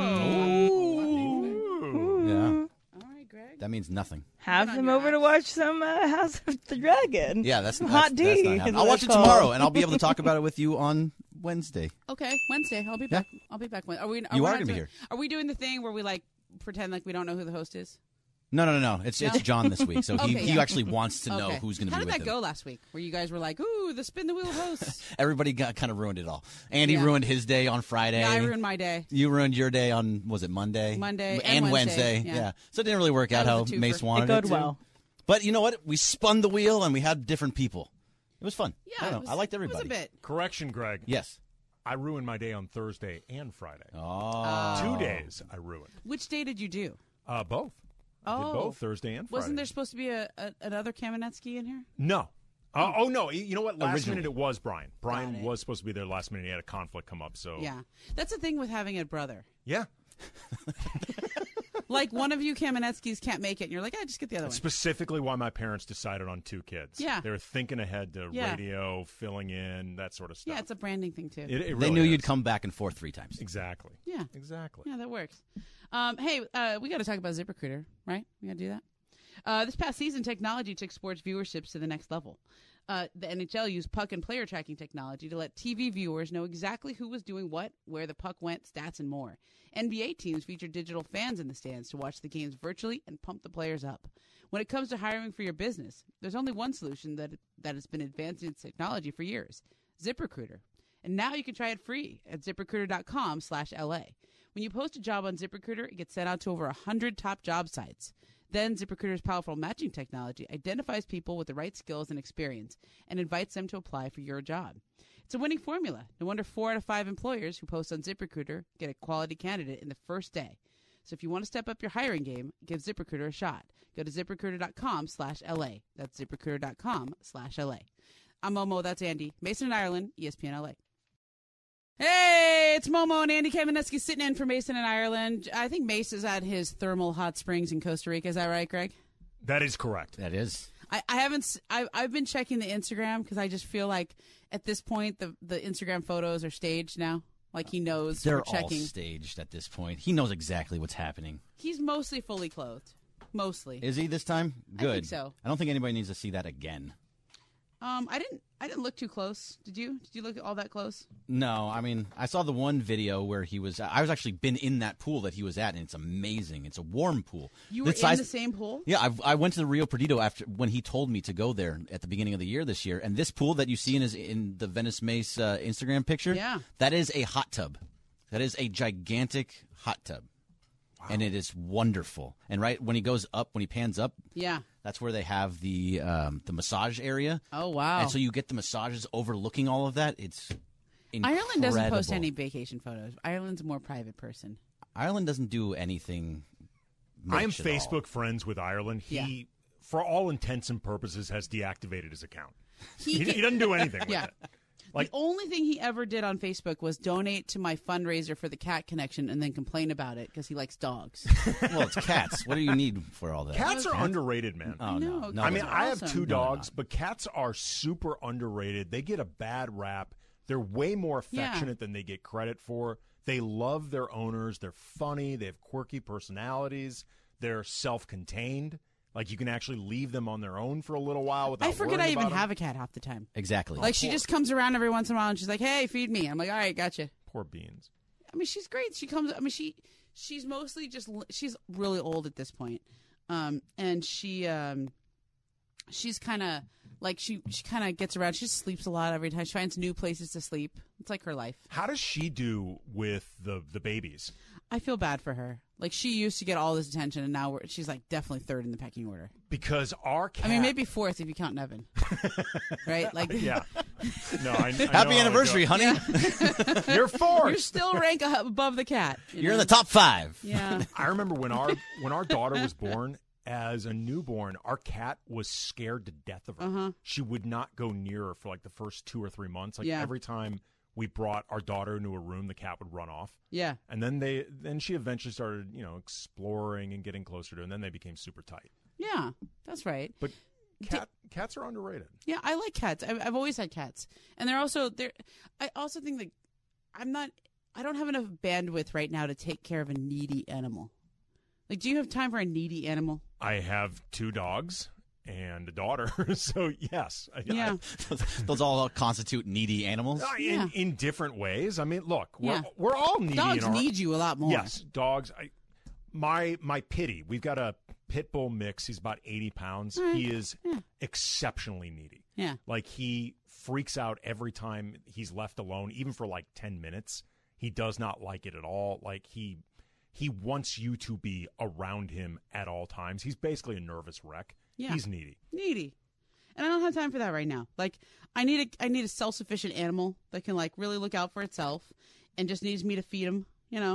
Yeah, All right, Greg. that means nothing. Have on them your over to watch some House of the Dragon. Yeah, that's Some that's- hot that's D. not is happening. what I'll watch it's it called. tomorrow, and I'll be able to talk about it with you on Wednesday. Okay, Wednesday. I'll be back. I'll be back. Are we? You we're are not gonna be doing- here. Are we doing the thing where we pretend like we don't know who the host is? No. It's John this week, so he Okay, he yeah. actually wants to know Okay. who's going to How be did with that him. go last week? Where you guys were like, "Ooh, the spin the wheel hosts." Everybody kind of ruined it all. Andy Yeah. ruined his day on Friday. Yeah, I ruined my day. You ruined your day on, was it Monday? Monday and and Wednesday. Wednesday, yeah. So it didn't really work out That how was a twofer. Mace wanted It it goes to. well. But you know what? We spun the wheel and we had different people. It was fun. Yeah, I don't know. it was, I liked It everybody. was a bit. Correction, Greg. Yes. I ruined my day on Thursday and Friday. Oh. 2 days I ruined. Which day did you do? Both. I did both Thursday and Friday. Wasn't there supposed to be another Kamenetsky in here? No. Oh, no. You know what? Last Originally. minute it was Brian. Got Brian it. was supposed to be there last minute. He had a conflict come up. So Yeah, that's the thing with having a brother. Yeah. Like one of you Kamenetskys can't make it, and you're like, just get the other one. Specifically why my parents decided on 2 kids. Yeah. They were thinking ahead to Yeah. radio, filling in, that sort of stuff. Yeah, it's a branding thing too. It They really knew is. you'd come back and forth 3 times. Exactly. Yeah. Exactly. Yeah, that works. Hey, we got to talk about ZipRecruiter, right? We got to do that. This past season, technology took sports viewerships to the next level. The NHL used puck and player tracking technology to let TV viewers know exactly who was doing what, where the puck went, stats, and more. NBA teams featured digital fans in the stands to watch the games virtually and pump the players up. When it comes to hiring for your business, there's only one solution that has been advancing its technology for years: ZipRecruiter. And now you can try it free at ZipRecruiter.com/LA. When you post a job on ZipRecruiter, it gets sent out to over 100 top job sites. Then ZipRecruiter's powerful matching technology identifies people with the right skills and experience and invites them to apply for your job. It's a winning formula. No wonder 4 out of 5 employers who post on ZipRecruiter get a quality candidate in the first day. So if you want to step up your hiring game, give ZipRecruiter a shot. Go to ZipRecruiter.com/LA. That's ZipRecruiter.com/LA. I'm Momo. That's Andy. Mason and Ireland, ESPN LA. Hey, it's Momo and Andy Kamenetsky sitting in for Mason in Ireland. I think Mace is at his thermal hot springs in Costa Rica. Is that right, Greg? That is correct. That is. I've been checking the Instagram because I just feel like at this point the Instagram photos are staged now. Like he knows They're we're checking. all staged at this point. He knows exactly what's happening. He's mostly fully clothed. Mostly. Is he this time? Good. I think so. I don't think anybody needs to see that again. I didn't look too close. Did you? Did you look all that close? No, I mean, I saw the one video where he was. I was actually been in that pool that he was at, and it's amazing. It's a warm pool. You were in the same pool? Yeah, I went to the Rio Perdido after when he told me to go there at the beginning of the year this year. And this pool that you see in the Venice Mace Instagram picture, yeah, that is a hot tub. That is a gigantic hot tub. Wow. And it is wonderful. And right when he goes up, when he pans up, yeah, that's where they have the massage area. Oh, wow. And so you get the massages overlooking all of that. It's incredible. Ireland doesn't post any vacation photos. Ireland's a more private person. Ireland doesn't do anything I am much at Facebook all. friends with Ireland. He, Yeah. for all intents and purposes, has deactivated his account. He doesn't do anything with Yeah. it. Like, the only thing he ever did on Facebook was donate to my fundraiser for the Cat Connection and then complain about it because he likes dogs. Well, it's cats. What do you need for all that? cats are underrated, man. Oh, no. No, I mean, they're I have awesome. 2 dogs, No, but cats are super underrated. They get a bad rap. They're way more affectionate than they get credit for. They love their owners. They're funny. They have quirky personalities. They're self-contained. Like, you can actually leave them on their own for a little while without I forget I worrying even about them. have a cat half the time. Exactly. Like, she just comes around every once in a while and she's like, hey, feed me. I'm like, all right, gotcha. Poor beans. I mean, she's great. She comes, I mean, she's mostly just, she's really old at this point. And she's kind of, like, she kind of gets around. She just sleeps a lot every time. She finds new places to sleep. It's like her life. How does she do with the babies? I feel bad for her. Like, she used to get all this attention, and now she's, like, definitely 3rd in the pecking order. Because our cat... I mean, maybe 4th if you count Nevin. Right? Like, Yeah. No, I know Happy anniversary, honey. You're 4th. you still rank above the cat. You're in the top 5. Yeah. I remember when our daughter was born, as a newborn, our cat was scared to death of her. Uh-huh. She would not go near her for like the first 2 or 3 months. Like Yeah. every time we brought our daughter into a room, the cat would run off. Yeah. And then she eventually started, exploring and getting closer to her, and then they became super tight. Yeah. That's right. But cats are underrated. Yeah, I like cats. I've always had cats. And I also think that I don't have enough bandwidth right now to take care of a needy animal. Like, do you have time for a needy animal? I have 2 dogs and a daughter, so yes. Yeah. Those all constitute needy animals. Yeah. In different ways. I mean, look, Yeah. we're all needy. Dogs in our, need you a lot more. Yes, dogs. My Pitty, we've got a pit bull mix. He's about 80 pounds. Right. He is exceptionally needy. Yeah. Like, he freaks out every time he's left alone, even for like 10 minutes. He does not like it at all. Like, he wants you to be around him at all times. He's basically a nervous wreck. Yeah. He's needy. Needy. And I don't have time for that right now. Like, I need a self-sufficient animal that can, like, really look out for itself and just needs me to feed him,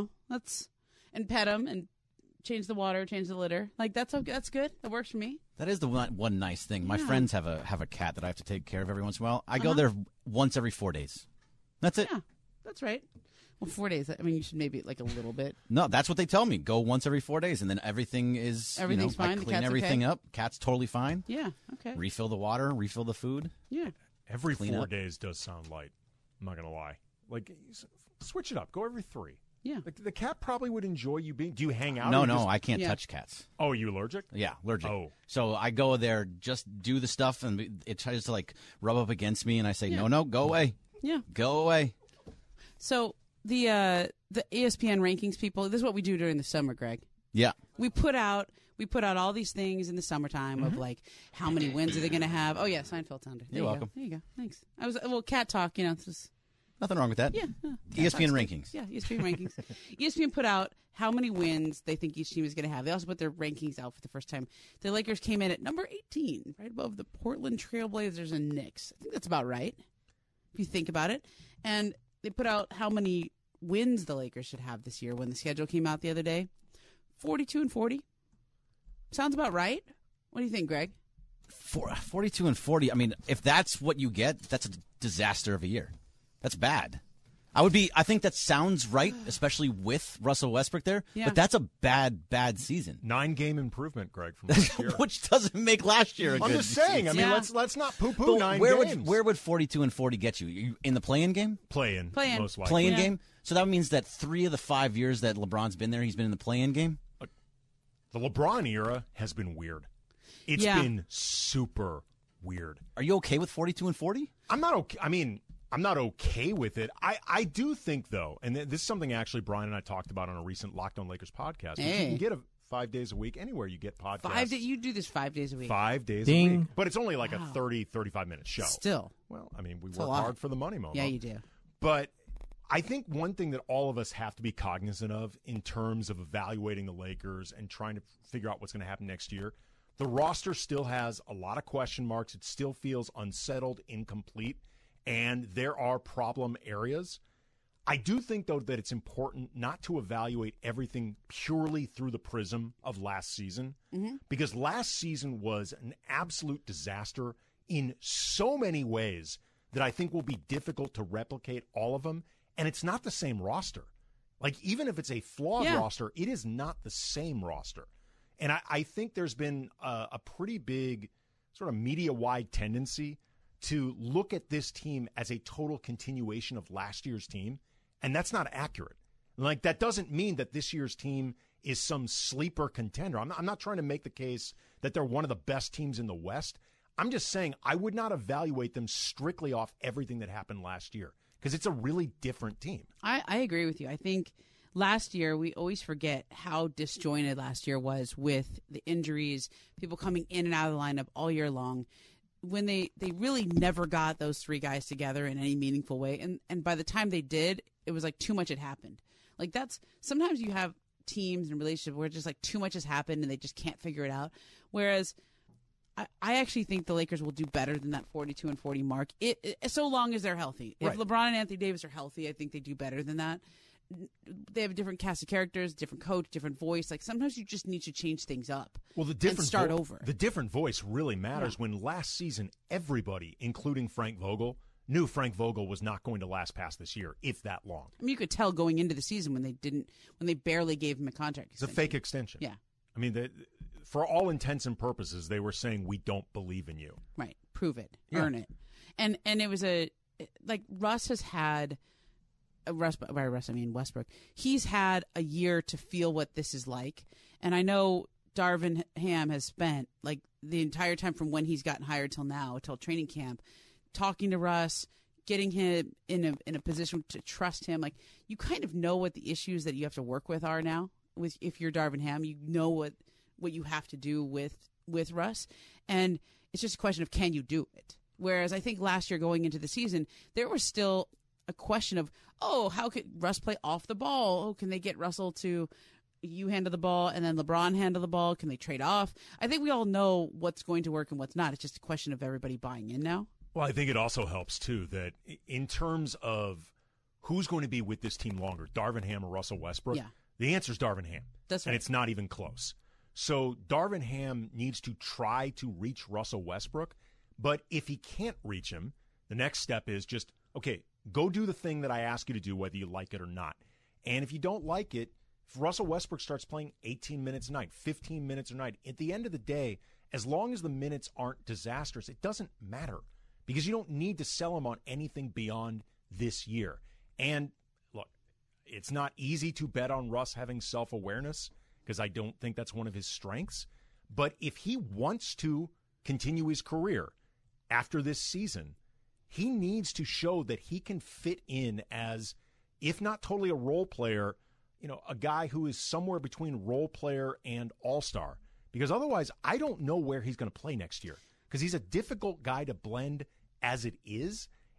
and pet him and change the water, change the litter. Like, that's okay. That's good. That works for me. That is the one nice thing. My Yeah. friends have a cat that I have to take care of every once in a while. I go there once every 4 days. That's it. Yeah, that's right. Well, 4 days. I mean, you should maybe like a little bit. No, that's what they tell me. Go once every 4 days, and then everything is Everything's I fine? The clean cat's everything okay? up. Cat's totally fine. Yeah. Okay. Refill the water. Refill the food. Yeah. Every Clean 4 up. days does sound light. I'm not going to lie. Like, switch it up. Go every 3. Yeah. The cat probably would enjoy you being. Do you hang out? No, or you no, just- I can't Yeah. touch cats. Oh, are you allergic? Yeah, allergic. Oh. So I go there, just do the stuff, and it tries to like rub up against me, and I say, Yeah. no, go away. Yeah. Go away. So the ESPN rankings people. This is what we do during the summer, Greg. Yeah. We put out all these things in the summertime of like how many wins are they going to have? Oh yeah, Seinfeld sounded. There You're you welcome. Go. There you go. Thanks. Cat talk. It's just Nothing wrong with that. Yeah. ESPN rankings. Yeah, ESPN rankings. ESPN put out how many wins they think each team is going to have. They also put their rankings out for the first time. The Lakers came in at number 18, right above the Portland Trailblazers and Knicks. I think that's about right, if you think about it. And they put out how many wins the Lakers should have this year when the schedule came out the other day. 42-40. Sounds about right. What do you think, Greg? 42-40. I mean, if that's what you get, that's a disaster of a year. That's bad. I think that sounds right, especially with Russell Westbrook there. Yeah. But that's a bad season. 9-game improvement, Greg, from last year. Which doesn't make last year a I'm good just saying. season. I mean, let's not poo-poo 9 games. Where would 42-40 get you? You in the play-in game? Play-in. Most likely. Play-in game? So that means that 3 of the 5 years that LeBron's been there, he's been in the play-in game? The LeBron era has been weird. It's been super weird. Are you okay with 42-40? I'm not okay. I mean, I'm not okay with it. I do think, though, and this is something actually Brian and I talked about on a recent Locked On Lakers podcast. Hey. You can get 5 days a week anywhere you get podcasts. You do this 5 days a week. 5 days a week. But it's only like a 30, 35-minute show. Still. Well, I mean, we work hard for the money, Momo. Yeah, you do. But I think one thing that all of us have to be cognizant of in terms of evaluating the Lakers and trying to figure out what's going to happen next year, the roster still has a lot of question marks. It still feels unsettled, incomplete, and there are problem areas. I do think, though, that it's important not to evaluate everything purely through the prism of last season, because last season was an absolute disaster in so many ways that I think will be difficult to replicate all of them. And it's not the same roster. Like, even if it's a flawed roster, it is not the same roster. And I think there's been a pretty big sort of media-wide tendency to look at this team as a total continuation of last year's team, and that's not accurate. Like, that doesn't mean that this year's team is some sleeper contender. I'm not trying to make the case that they're one of the best teams in the West. I'm just saying I would not evaluate them strictly off everything that happened last year, because it's a really different team. I agree with you. I think last year, we always forget how disjointed last year was with the injuries, people coming in and out of the lineup all year long, when they really never got those 3 guys together in any meaningful way. And by the time they did, it was like too much had happened. Like, that's sometimes you have teams and relationships where just like too much has happened and they just can't figure it out. Whereas I actually think the Lakers will do better than that 42-40 mark, so long as they're healthy. If LeBron and Anthony Davis are healthy, I think they do better than that. They have a different cast of characters, different coach, different voice. Like, sometimes you just need to change things up. Well, the different and start over. The different voice really matters. When last season, everybody, including Frank Vogel, knew Frank Vogel was not going to last past this year, if that long. I mean, you could tell going into the season when they barely gave him a contract extension. It's a fake extension. Yeah. I mean, for all intents and purposes, they were saying, we don't believe in you. Right. Prove it. Earn it. And it was Russ has had. By Russ, I mean Westbrook. He's had a year to feel what this is like. And I know Darvin Ham has spent like the entire time from when he's gotten hired till now, till training camp, talking to Russ, getting him in a position to trust him. Like, you kind of know what the issues that you have to work with are now. If you're Darvin Ham, you know what you have to do with Russ. And it's just a question of, can you do it? Whereas I think last year going into the season, there was still a question of, how could Russ play off the ball? Can they get Russell to you handle the ball and then LeBron handle the ball? Can they trade off? I think we all know what's going to work and what's not. It's just a question of everybody buying in now. Well, I think it also helps, too, that in terms of who's going to be with this team longer, Darvin Ham or Russell Westbrook, the answer is Darvin Ham. That's right. And it's not even close. So Darvin Ham needs to try to reach Russell Westbrook, but if he can't reach him, the next step is just, okay, go do the thing that I ask you to do, whether you like it or not. And if you don't like it, if Russell Westbrook starts playing 18 minutes a night, 15 minutes a night, at the end of the day, as long as the minutes aren't disastrous, it doesn't matter, because you don't need to sell him on anything beyond this year. And look, it's not easy to bet on Russ having self-awareness, because I don't think that's one of his strengths. But if he wants to continue his career after this season, he needs to show that he can fit in as, if not totally a role player, a guy who is somewhere between role player and all-star. Because otherwise, I don't know where he's going to play next year, because he's a difficult guy to blend as it is.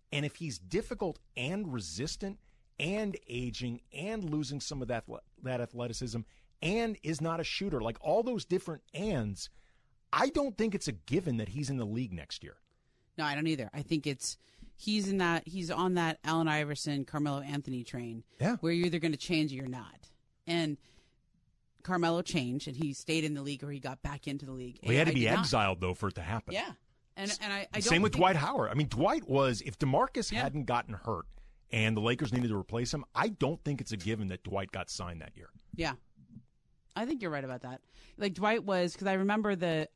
And if he's difficult and resistant and aging and losing some of that athleticism and is not a shooter, like all those different ands, I don't think it's a given that he's in the league next year. No, I don't either. I think he's on that Allen Iverson, Carmelo Anthony train, where you're either going to change or you're not. And Carmelo changed, and he stayed in the league, or he got back into the league. Well, he had to be exiled, though, for it to happen. Yeah. And I don't Same with Dwight Howard. I mean, Dwight was, if DeMarcus hadn't gotten hurt and the Lakers needed to replace him, I don't think it's a given that Dwight got signed that year. Yeah. I think you're right about that. Like Dwight was, because I remember the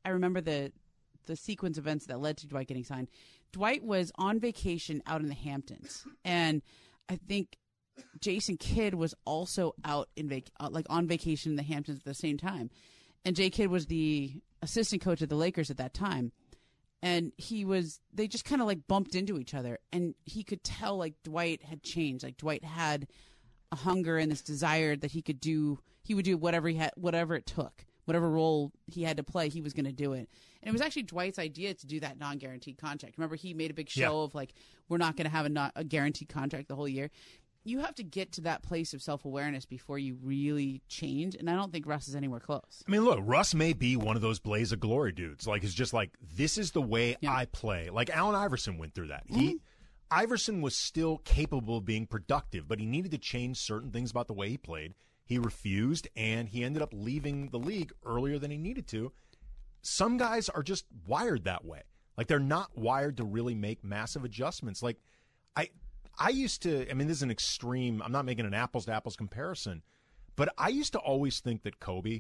sequence of events that led to Dwight getting signed. Dwight was on vacation out in the Hamptons, and I think Jason Kidd was also out on vacation in the Hamptons at the same time. And Jay Kidd was the assistant coach of the Lakers at that time. And they just kind of like bumped into each other, and he could tell like Dwight had changed. Like Dwight had a hunger and this desire that he would do whatever it took, whatever role he had to play, he was going to do it. And it was actually Dwight's idea to do that non-guaranteed contract. Remember, he made a big show of like, we're not going to have a guaranteed contract the whole year. You have to get to that place of self-awareness before you really change, and I don't think Russ is anywhere close. I mean, look, Russ may be one of those blaze of glory dudes. Like, it's just like, this is the way I play. Like, Allen Iverson went through that. Iverson was still capable of being productive, but he needed to change certain things about the way he played. He refused, and he ended up leaving the league earlier than he needed to. Some guys are just wired that way. Like, they're not wired to really make massive adjustments. Like, I used to, I mean, this is an extreme, I'm not making an apples-to-apples comparison, but I used to always think that Kobe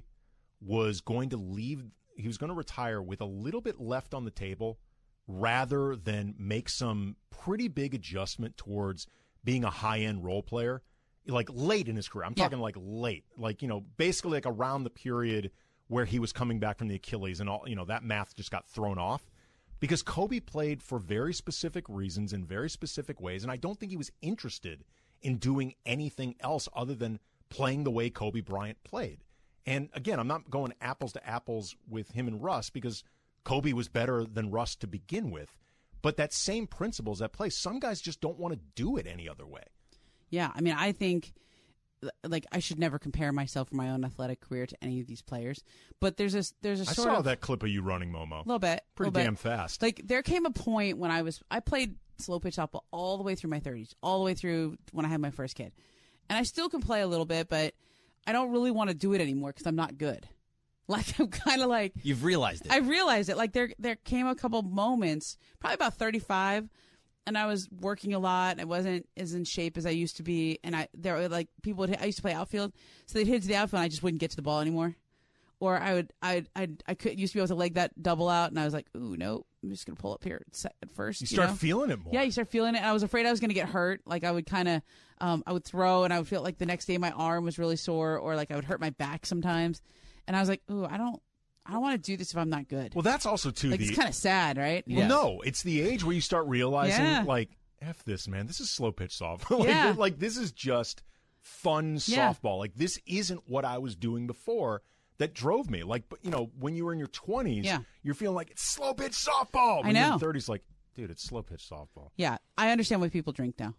was going to he was going to retire with a little bit left on the table rather than make some pretty big adjustment towards being a high-end role player, like late in his career. I'm talking like late, like, basically like around the period where he was coming back from the Achilles and all, that math just got thrown off. Because Kobe played for very specific reasons in very specific ways, and I don't think he was interested in doing anything else other than playing the way Kobe Bryant played. And again, I'm not going apples to apples with him and Russ because Kobe was better than Russ to begin with. But that same principle is at play. Some guys just don't want to do it any other way. Yeah, I mean, I think like I should never compare myself or my own athletic career to any of these players. But there's a sort of, I saw that clip of you running, Momo. A little bit. Pretty damn fast. Like there came a point when I played slow pitch softball all the way through my 30s, all the way through when I had my first kid. And I still can play a little bit, but I don't really want to do it anymore because I'm not good. Like I'm kind of like You've realized it. I realized it. Like there came a couple moments, probably about 35, and I was working a lot. I wasn't as in shape as I used to be, and there were like people I used to play outfield, so they'd hit to the outfield, and I just wouldn't get to the ball anymore. Or I could used to be able to leg that double out, and I was like, ooh, no, I'm just gonna pull up here at first. You start feeling it more. Yeah, you start feeling it. And I was afraid I was gonna get hurt. Like I would kind of, I would throw, and I would feel like the next day my arm was really sore, or like I would hurt my back sometimes. And I was like, ooh, I don't want to do this if I'm not good. Well, that's also too it's kind of sad, right? Well, no, it's the age where you start realizing, like, F this, man. This is slow pitch softball. like this is just fun softball. Like this isn't what I was doing before. That drove me. Like, when you were in your 20s, you're feeling like it's slow pitch softball. When I know. You're in your 30s, like, dude, it's slow pitch softball. Yeah, I understand why people drink now.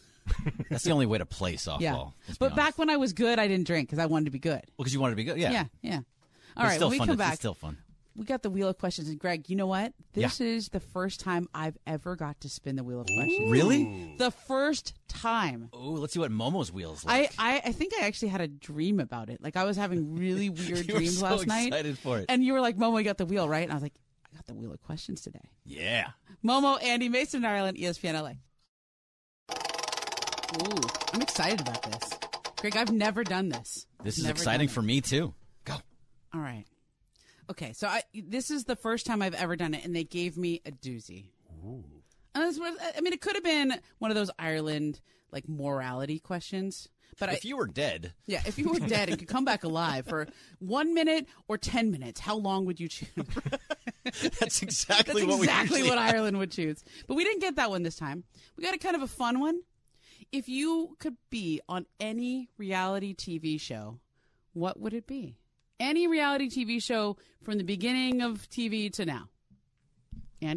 That's the only way to play softball. Yeah. But back when I was good, I didn't drink because I wanted to be good. Well, because you wanted to be good. Yeah. Yeah. All right, when we come back, it's still fun. We got the Wheel of Questions. And Greg, you know what? This is the first time I've ever got to spin the Wheel of Questions. Really? The first time. Oh, let's see what Momo's wheel's like. I think I actually had a dream about it. Like I was having really weird dreams were so last night. excited for it. And you were like, Momo, you got the wheel, right? And I was like, I got the Wheel of Questions today. Yeah. Momo, Andy, Mason, Ireland, ESPN LA. Ooh, I'm excited about this. Greg, I've never done this. This is exciting for me, too. Go. All right. Okay, so this is the first time I've ever done it, and they gave me a doozy. Ooh. And it could have been one of those Ireland, like, morality questions. But if you were dead. Yeah, if you were dead and could come back alive for 1 minute or 10 minutes, how long would you choose? That's exactly what Ireland would choose. But we didn't get that one this time. We got a kind of a fun one. If you could be on any reality TV show, what would it be? Any reality TV show from the beginning of TV to now. Andy?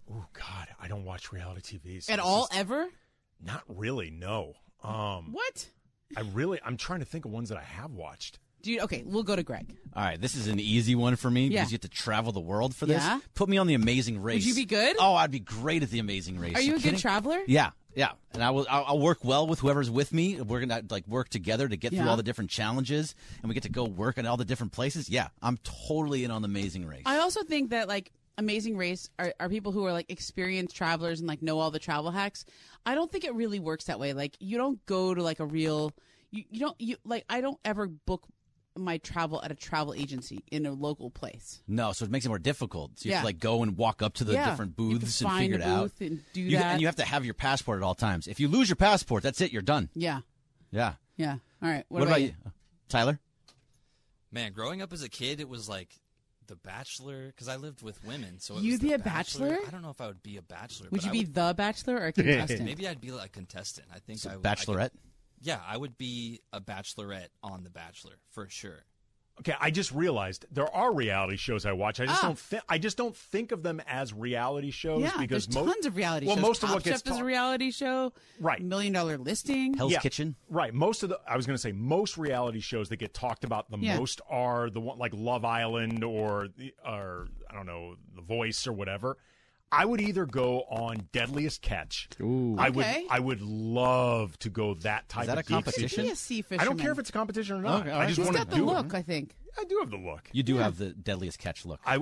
Oh God, I don't watch reality TV At all, ever? Not really. No. What? I'm trying to think of ones that I have watched. Okay, we'll go to Greg. All right, this is an easy one for me because you have to travel the world for this. Yeah. Put me on The Amazing Race. Would you be good? Oh, I'd be great at The Amazing Race. Are you a kidding? good traveler? Yeah, and I'll work well with whoever's with me. We're gonna work together to get through all the different challenges, and we get to go work in all the different places. Yeah, I'm totally in on The Amazing Race. I also think that Amazing Race are people who are experienced travelers and know all the travel hacks. I don't think it really works that way. You don't go to a real I don't ever book my travel at a travel agency in a local place. No, so it makes it more difficult. So you have to go and walk up to the different booths and find figure a it out. booth and do that. And you have to have your passport at all times. If you lose your passport, that's it. You're done. Yeah. Yeah. Yeah. All right. What about you, Tyler? Man, growing up as a kid, it was The Bachelor, because I lived with women. So you'd be a bachelor? I don't know if I would be a bachelor. Would you be the bachelor or a contestant? Maybe I'd be a contestant. I think so bachelorette? Yeah, I would be a bachelorette on The Bachelor for sure. Okay, I just realized there are reality shows I watch. I just don't think of them as reality shows because there's tons of reality shows. Most Top of what gets Chef is a reality show. Right. $1 Million Listing. Hell's Kitchen. Right. Most reality shows that get talked about the most are the one like Love Island or I don't know, The Voice or whatever. I would either go on Deadliest Catch. Ooh. I would love to go that type Is that of a competition? Be a sea fisherman. I don't care if it's a competition or not. Okay, I just He's want to got the do look, it. I think. I do have the look. You do have the Deadliest Catch look. I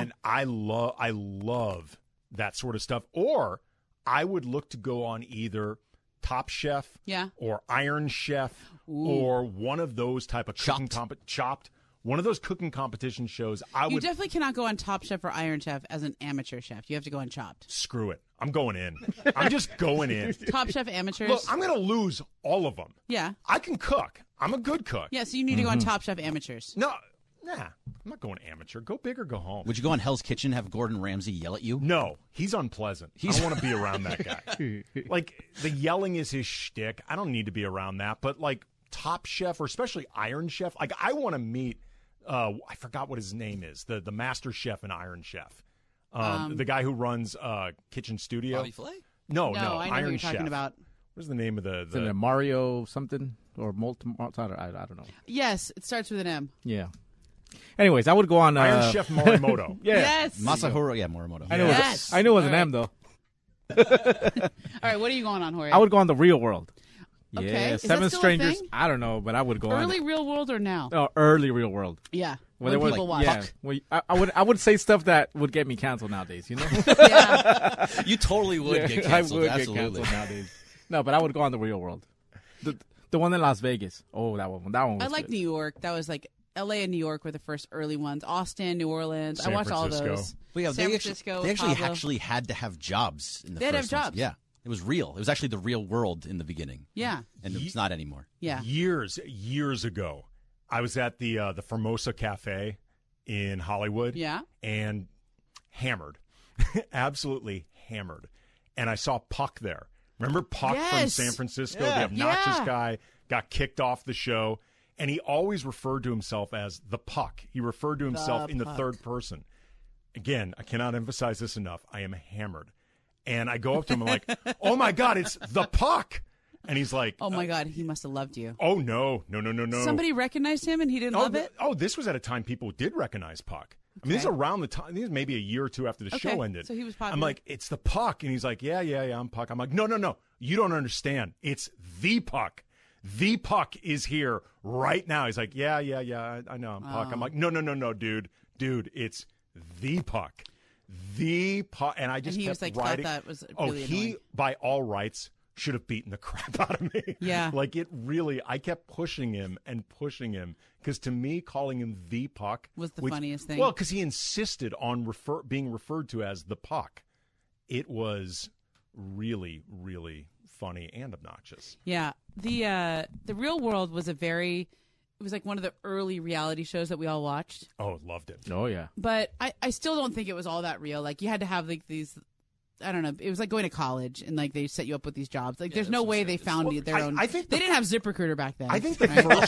love that sort of stuff. Or I would look to go on either Top Chef or Iron Chef or one of those type of cooking Chopped. One of those cooking competition shows. You definitely cannot go on Top Chef or Iron Chef as an amateur chef. You have to go on Chopped. Screw it. I'm going in. I'm just going in. Top Chef amateurs. Look, I'm going to lose all of them. Yeah. I can cook. I'm a good cook. Yeah, so you need to go on Top Chef amateurs. No, I'm not going amateur. Go big or go home. Would you go on Hell's Kitchen, have Gordon Ramsay yell at you? No, he's unpleasant. I don't want to be around that guy. The yelling is his shtick. I don't need to be around that. But Top Chef or especially Iron Chef, I want to meet. I forgot what his name is. The master chef and Iron Chef. The guy who runs Kitchen Studio. Bobby Flay? No, I know Iron what you're Chef. talking about. What's the name of the? Is it a Mario something or I don't know. Yes, it starts with an M. Yeah. Anyways, I would go on Iron Chef Morimoto. Yeah. Yes. Masahiro, Morimoto. I knew Yes. I knew it was All an M though. All right, what are you going on, Jorge? I would go on The Real World. Okay. Yeah, Is that Seven still a Strangers. thing? I don't know, but I would go Early on. Real World or now? Oh, early Real World. Yeah. When When they were people watch. yeah. Well, I would say stuff that would get me canceled nowadays. You know. Yeah. You totally would get I canceled. would Absolutely. get canceled nowadays. No, but I would go on The Real World. The one in Las Vegas. Oh, that one. That one. Was I like good. New York. That was L.A. and New York were the first early ones. Austin, New Orleans. San I watched Francisco. all those. Well, yeah, San they Francisco. actually Pablo. had to have jobs in the They had to first have ones. jobs. Yeah, it was real. It was actually the real world in the beginning, Yeah. and it's not anymore. Yeah. Years ago, I was at the Formosa Cafe in Hollywood. Yeah. And hammered, absolutely hammered, and I saw Puck there. Remember Puck from Yes. San Francisco, Yeah. the obnoxious Yeah. guy, got kicked off the show, and he always referred to himself as the Puck. He referred to himself in the Puck. third person. Again, I cannot emphasize this enough. I am hammered, and I go up to him and I'm like, "Oh my God, it's the Puck!" And he's like, Oh my God, he must have loved you. "Oh no. Somebody recognized him and he didn't love it. This was at a time people did recognize Puck. I mean, this is Okay. around the time. This is maybe a year or two after the show ended. So he was I'm popular. like, it's the Puck, and he's like, yeah, I'm Puck. I'm like, no, you don't understand. It's the Puck. The Puck is here right now. He's like, yeah, I know, I'm Puck. I'm like, no, dude, it's the Puck, the Puck. And I just And he kept was like, riding. thought that was oh, really he annoying. by all rights should have beaten the crap out of me. Yeah. Like it really, I kept pushing him because to me, calling him the Puck Was the funniest thing. Well, because he insisted on being referred to as the Puck. It was really, really funny and obnoxious. Yeah. The Real World was it was like one of the early reality shows that we all watched. Oh, loved it. Oh yeah. But I still don't think it was all that real. Like you had to have these, I don't know. It was like going to college and like they set you up with these jobs. Like there's no way they found their own. I think they didn't have ZipRecruiter back then. I think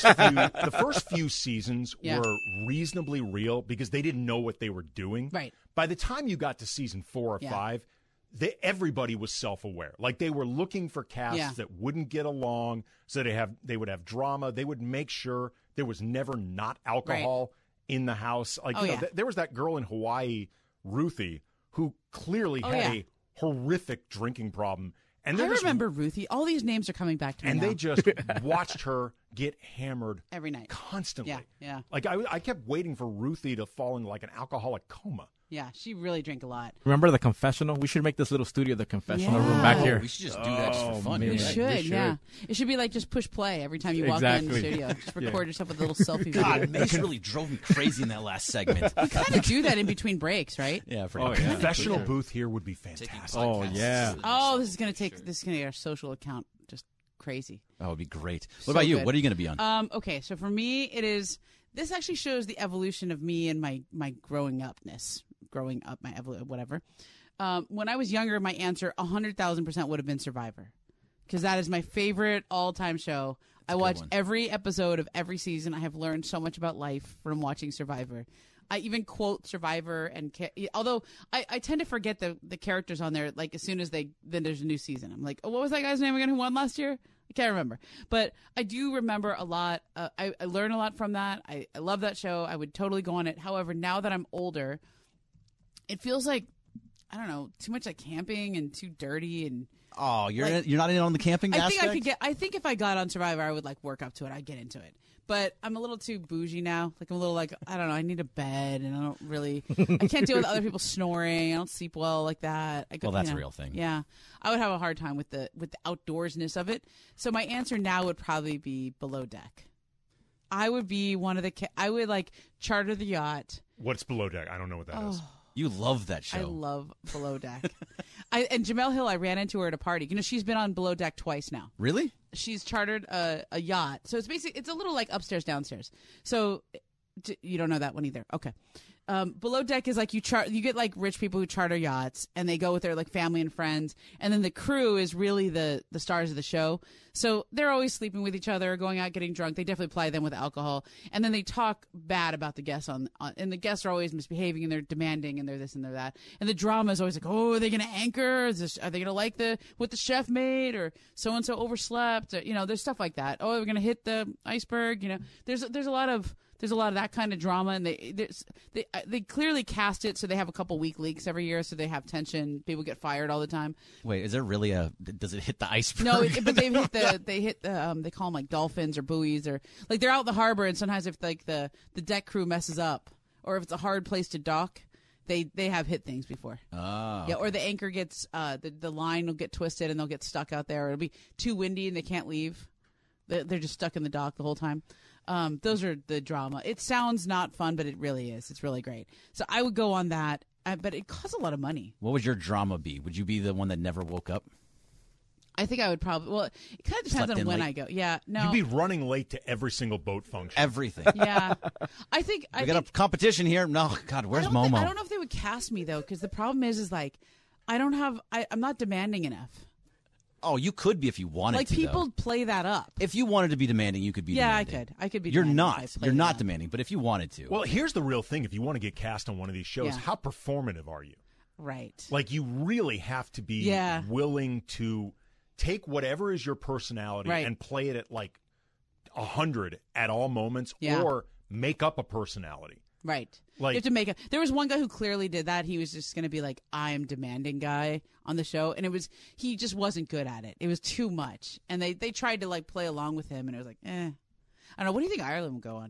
the first few seasons Yeah. were reasonably real because they didn't know what they were doing. Right. By the time you got to season 4 or 5, everybody was self-aware. Like they were looking for casts that wouldn't get along, so they would have drama. They would make sure there was never not alcohol in the house. Like there was that girl in Hawaii, Ruthie, who clearly had a horrific drinking problem. And I remember Ruthie. All these names are coming back to me and now. they just watched her get hammered every night, constantly. Yeah. Like I kept waiting for Ruthie to fall into like an alcoholic coma. Yeah, she really drank a lot. Remember the confessional? We should make this little studio the confessional room back here. We should just do that just for fun. We should, yeah. It should be like just push play every time you walk in the studio. Just record yourself with a little selfie video. God, Mace really drove me crazy in that last segment. You kind of do that in between breaks, right? Yeah, for a confessional booth here would be fantastic. Oh, yeah. Oh, this is going to get our social account just crazy. That would be great. What about you? Good. What are you going to be on? Okay, so for me, it is. This actually shows the evolution of me and my growing upness. Growing up, whatever. When I was younger, my answer 100,000% would have been Survivor, because that is my favorite all-time show. I watched every episode of every season. I have learned so much about life from watching Survivor. I even quote Survivor, and although I tend to forget the characters on there. Like as soon as then there's a new season, I'm like, oh, what was that guy's name again who won last year? I can't remember, but I do remember a lot. I learn a lot from that. I love that show. I would totally go on it. However, now that I'm older, it feels like, I don't know, too much like camping and too dirty and. Oh, you're not in on the camping aspect? I think if I got on Survivor, I would like work up to it. I'd get into it. But I'm a little too bougie now. Like I'm a little like, I don't know, I need a bed and I can't deal with other people snoring. I don't sleep well like that. That's a real thing. Yeah. I would have a hard time with the outdoorsness of it. So my answer now would probably be Below Deck. I would be one of I would like charter the yacht. What's Below Deck? I don't know what that is. You love that show. I love Below Deck. And Jamel Hill, I ran into her at a party. You know, she's been on Below Deck twice now. Really? She's chartered a yacht. So it's a little like upstairs, downstairs. So you don't know that one either. Okay. Below Deck is like you get like rich people who charter yachts and they go with their like family and friends, and then the crew is really the stars of the show. So they're always sleeping with each other, going out, getting drunk. They definitely ply them with alcohol, and then they talk bad about the guests and the guests are always misbehaving and they're demanding and they're this and they're that. And the drama is always like, oh, are they going to anchor? Are they going to like what the chef made, or so and so overslept? Or, there's stuff like that. Oh, we're going to hit the iceberg. There's a lot of that kind of drama, and they clearly cast it so they have a couple weak leaks every year, so they have tension. People get fired all the time. Wait, is there really does it hit the iceberg? No, but they call them like dolphins or buoys, or like they're out in the harbor, and sometimes if like the deck crew messes up, or if it's a hard place to dock, they have hit things before. Oh. Yeah, or the anchor gets the line will get twisted and they'll get stuck out there. It'll be too windy and they can't leave. They're just stuck in the dock the whole time. Those are the drama. It sounds not fun, but it really is. It's really great. So I would go on that, but it costs a lot of money. What would your drama be? Would you be the one that never woke up? I think I would probably. Well, it kind of depends on when I go. Yeah, no. You'd be running late to every single boat function. Everything. Yeah, I think we got a competition here. No, God, where's Momo? I don't know if they would cast me though, because the problem is like I'm not demanding enough. Oh, you could be if you wanted to. Like people play that up. If you wanted to be demanding, you could be. Yeah, demanding. I could be. You're not. You're not demanding. But if you wanted to, well, here's the real thing: if you want to get cast on one of these shows, how performative are you? Right. Like you really have to be willing to take whatever is your personality and play it at like 100 at all moments, or make up a personality. Right. Like, you have to there was one guy who clearly did that. He was just going to be like, I'm demanding guy on the show. And he just wasn't good at it. It was too much. And they tried to like play along with him. And it was like, I don't know. What do you think Ireland would go on?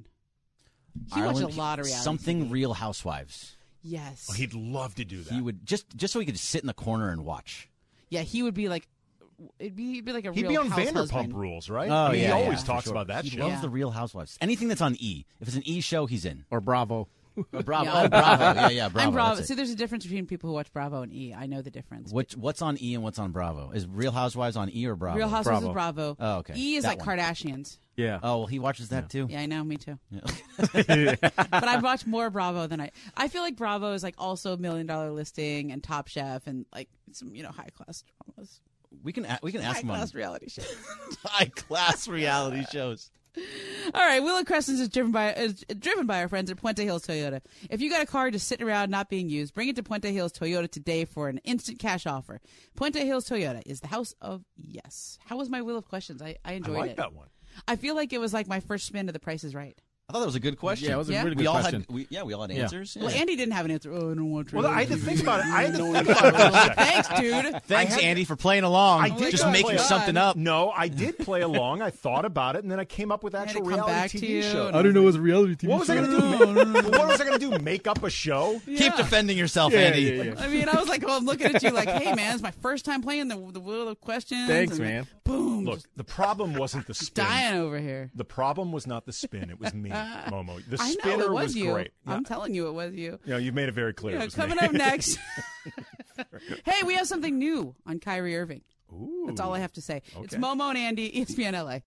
He watched a lot of reality. Something TV. Real Housewives. Yes. Oh, he'd love to do that. He would just so he could sit in the corner and watch. Yeah, he would be like, he'd be like a he'd real be on house Vanderpump husband. Rules, right? Oh, he always talks about that he shit. He loves the Real Housewives. Anything that's on E. If it's an E show, he's in. Or Bravo. Bravo. Yeah. Oh, Bravo. Yeah, Bravo. I'm Bravo. See, there's a difference between people who watch Bravo and E. I know the difference. What's on E and what's on Bravo? Is Real Housewives on E or Bravo? Real Housewives is Bravo. Oh, okay. E is that like one. Kardashians. Yeah. Oh, well, he watches that too? Yeah, I know. Me too. Yeah. But I've watched more Bravo than I feel like Bravo is like also $1 Million Listing and Top Chef and like some, high class dramas. We can ask him on high class reality shows. high class reality shows. All right, Wheel of Crescents is driven by our friends at Puente Hills Toyota. If you got a car just sitting around not being used, bring it to Puente Hills Toyota today for an instant cash offer. Puente Hills Toyota is the house of yes. How was my Wheel of Questions? I enjoyed it. I like that one. I feel like it was like my first spin of The Price is Right. I thought that was a good question. Yeah, it was a really good question. We all had answers. Yeah. Well, Andy didn't have an answer. Oh, I don't want to. Well, I had to think about it. Thanks, dude. Thanks, Andy, for playing along. I did just play making along. something up. No, I did play along. I thought about it, and then I came up with actual come back reality to TV you, show. and I don't know what's a reality TV What was I show. going to do? What was I going to do? Make up a show? Keep defending yourself, Andy. Yeah. I mean, I was like, I'm looking at you like, hey, man, it's my first time playing the Wheel of Questions. Thanks, and man. Boom. Look, the problem wasn't the spin. Dying over here. The problem was not the spin. It was me, Momo. The I know, spinner it was you. great. I'm telling you, it was you. You know, you've made it very clear. Yeah, it was coming me. up next. Hey, we have something new on Kyrie Irving. Ooh. That's all I have to say. It's Okay. Momo and Andy, ESPN LA.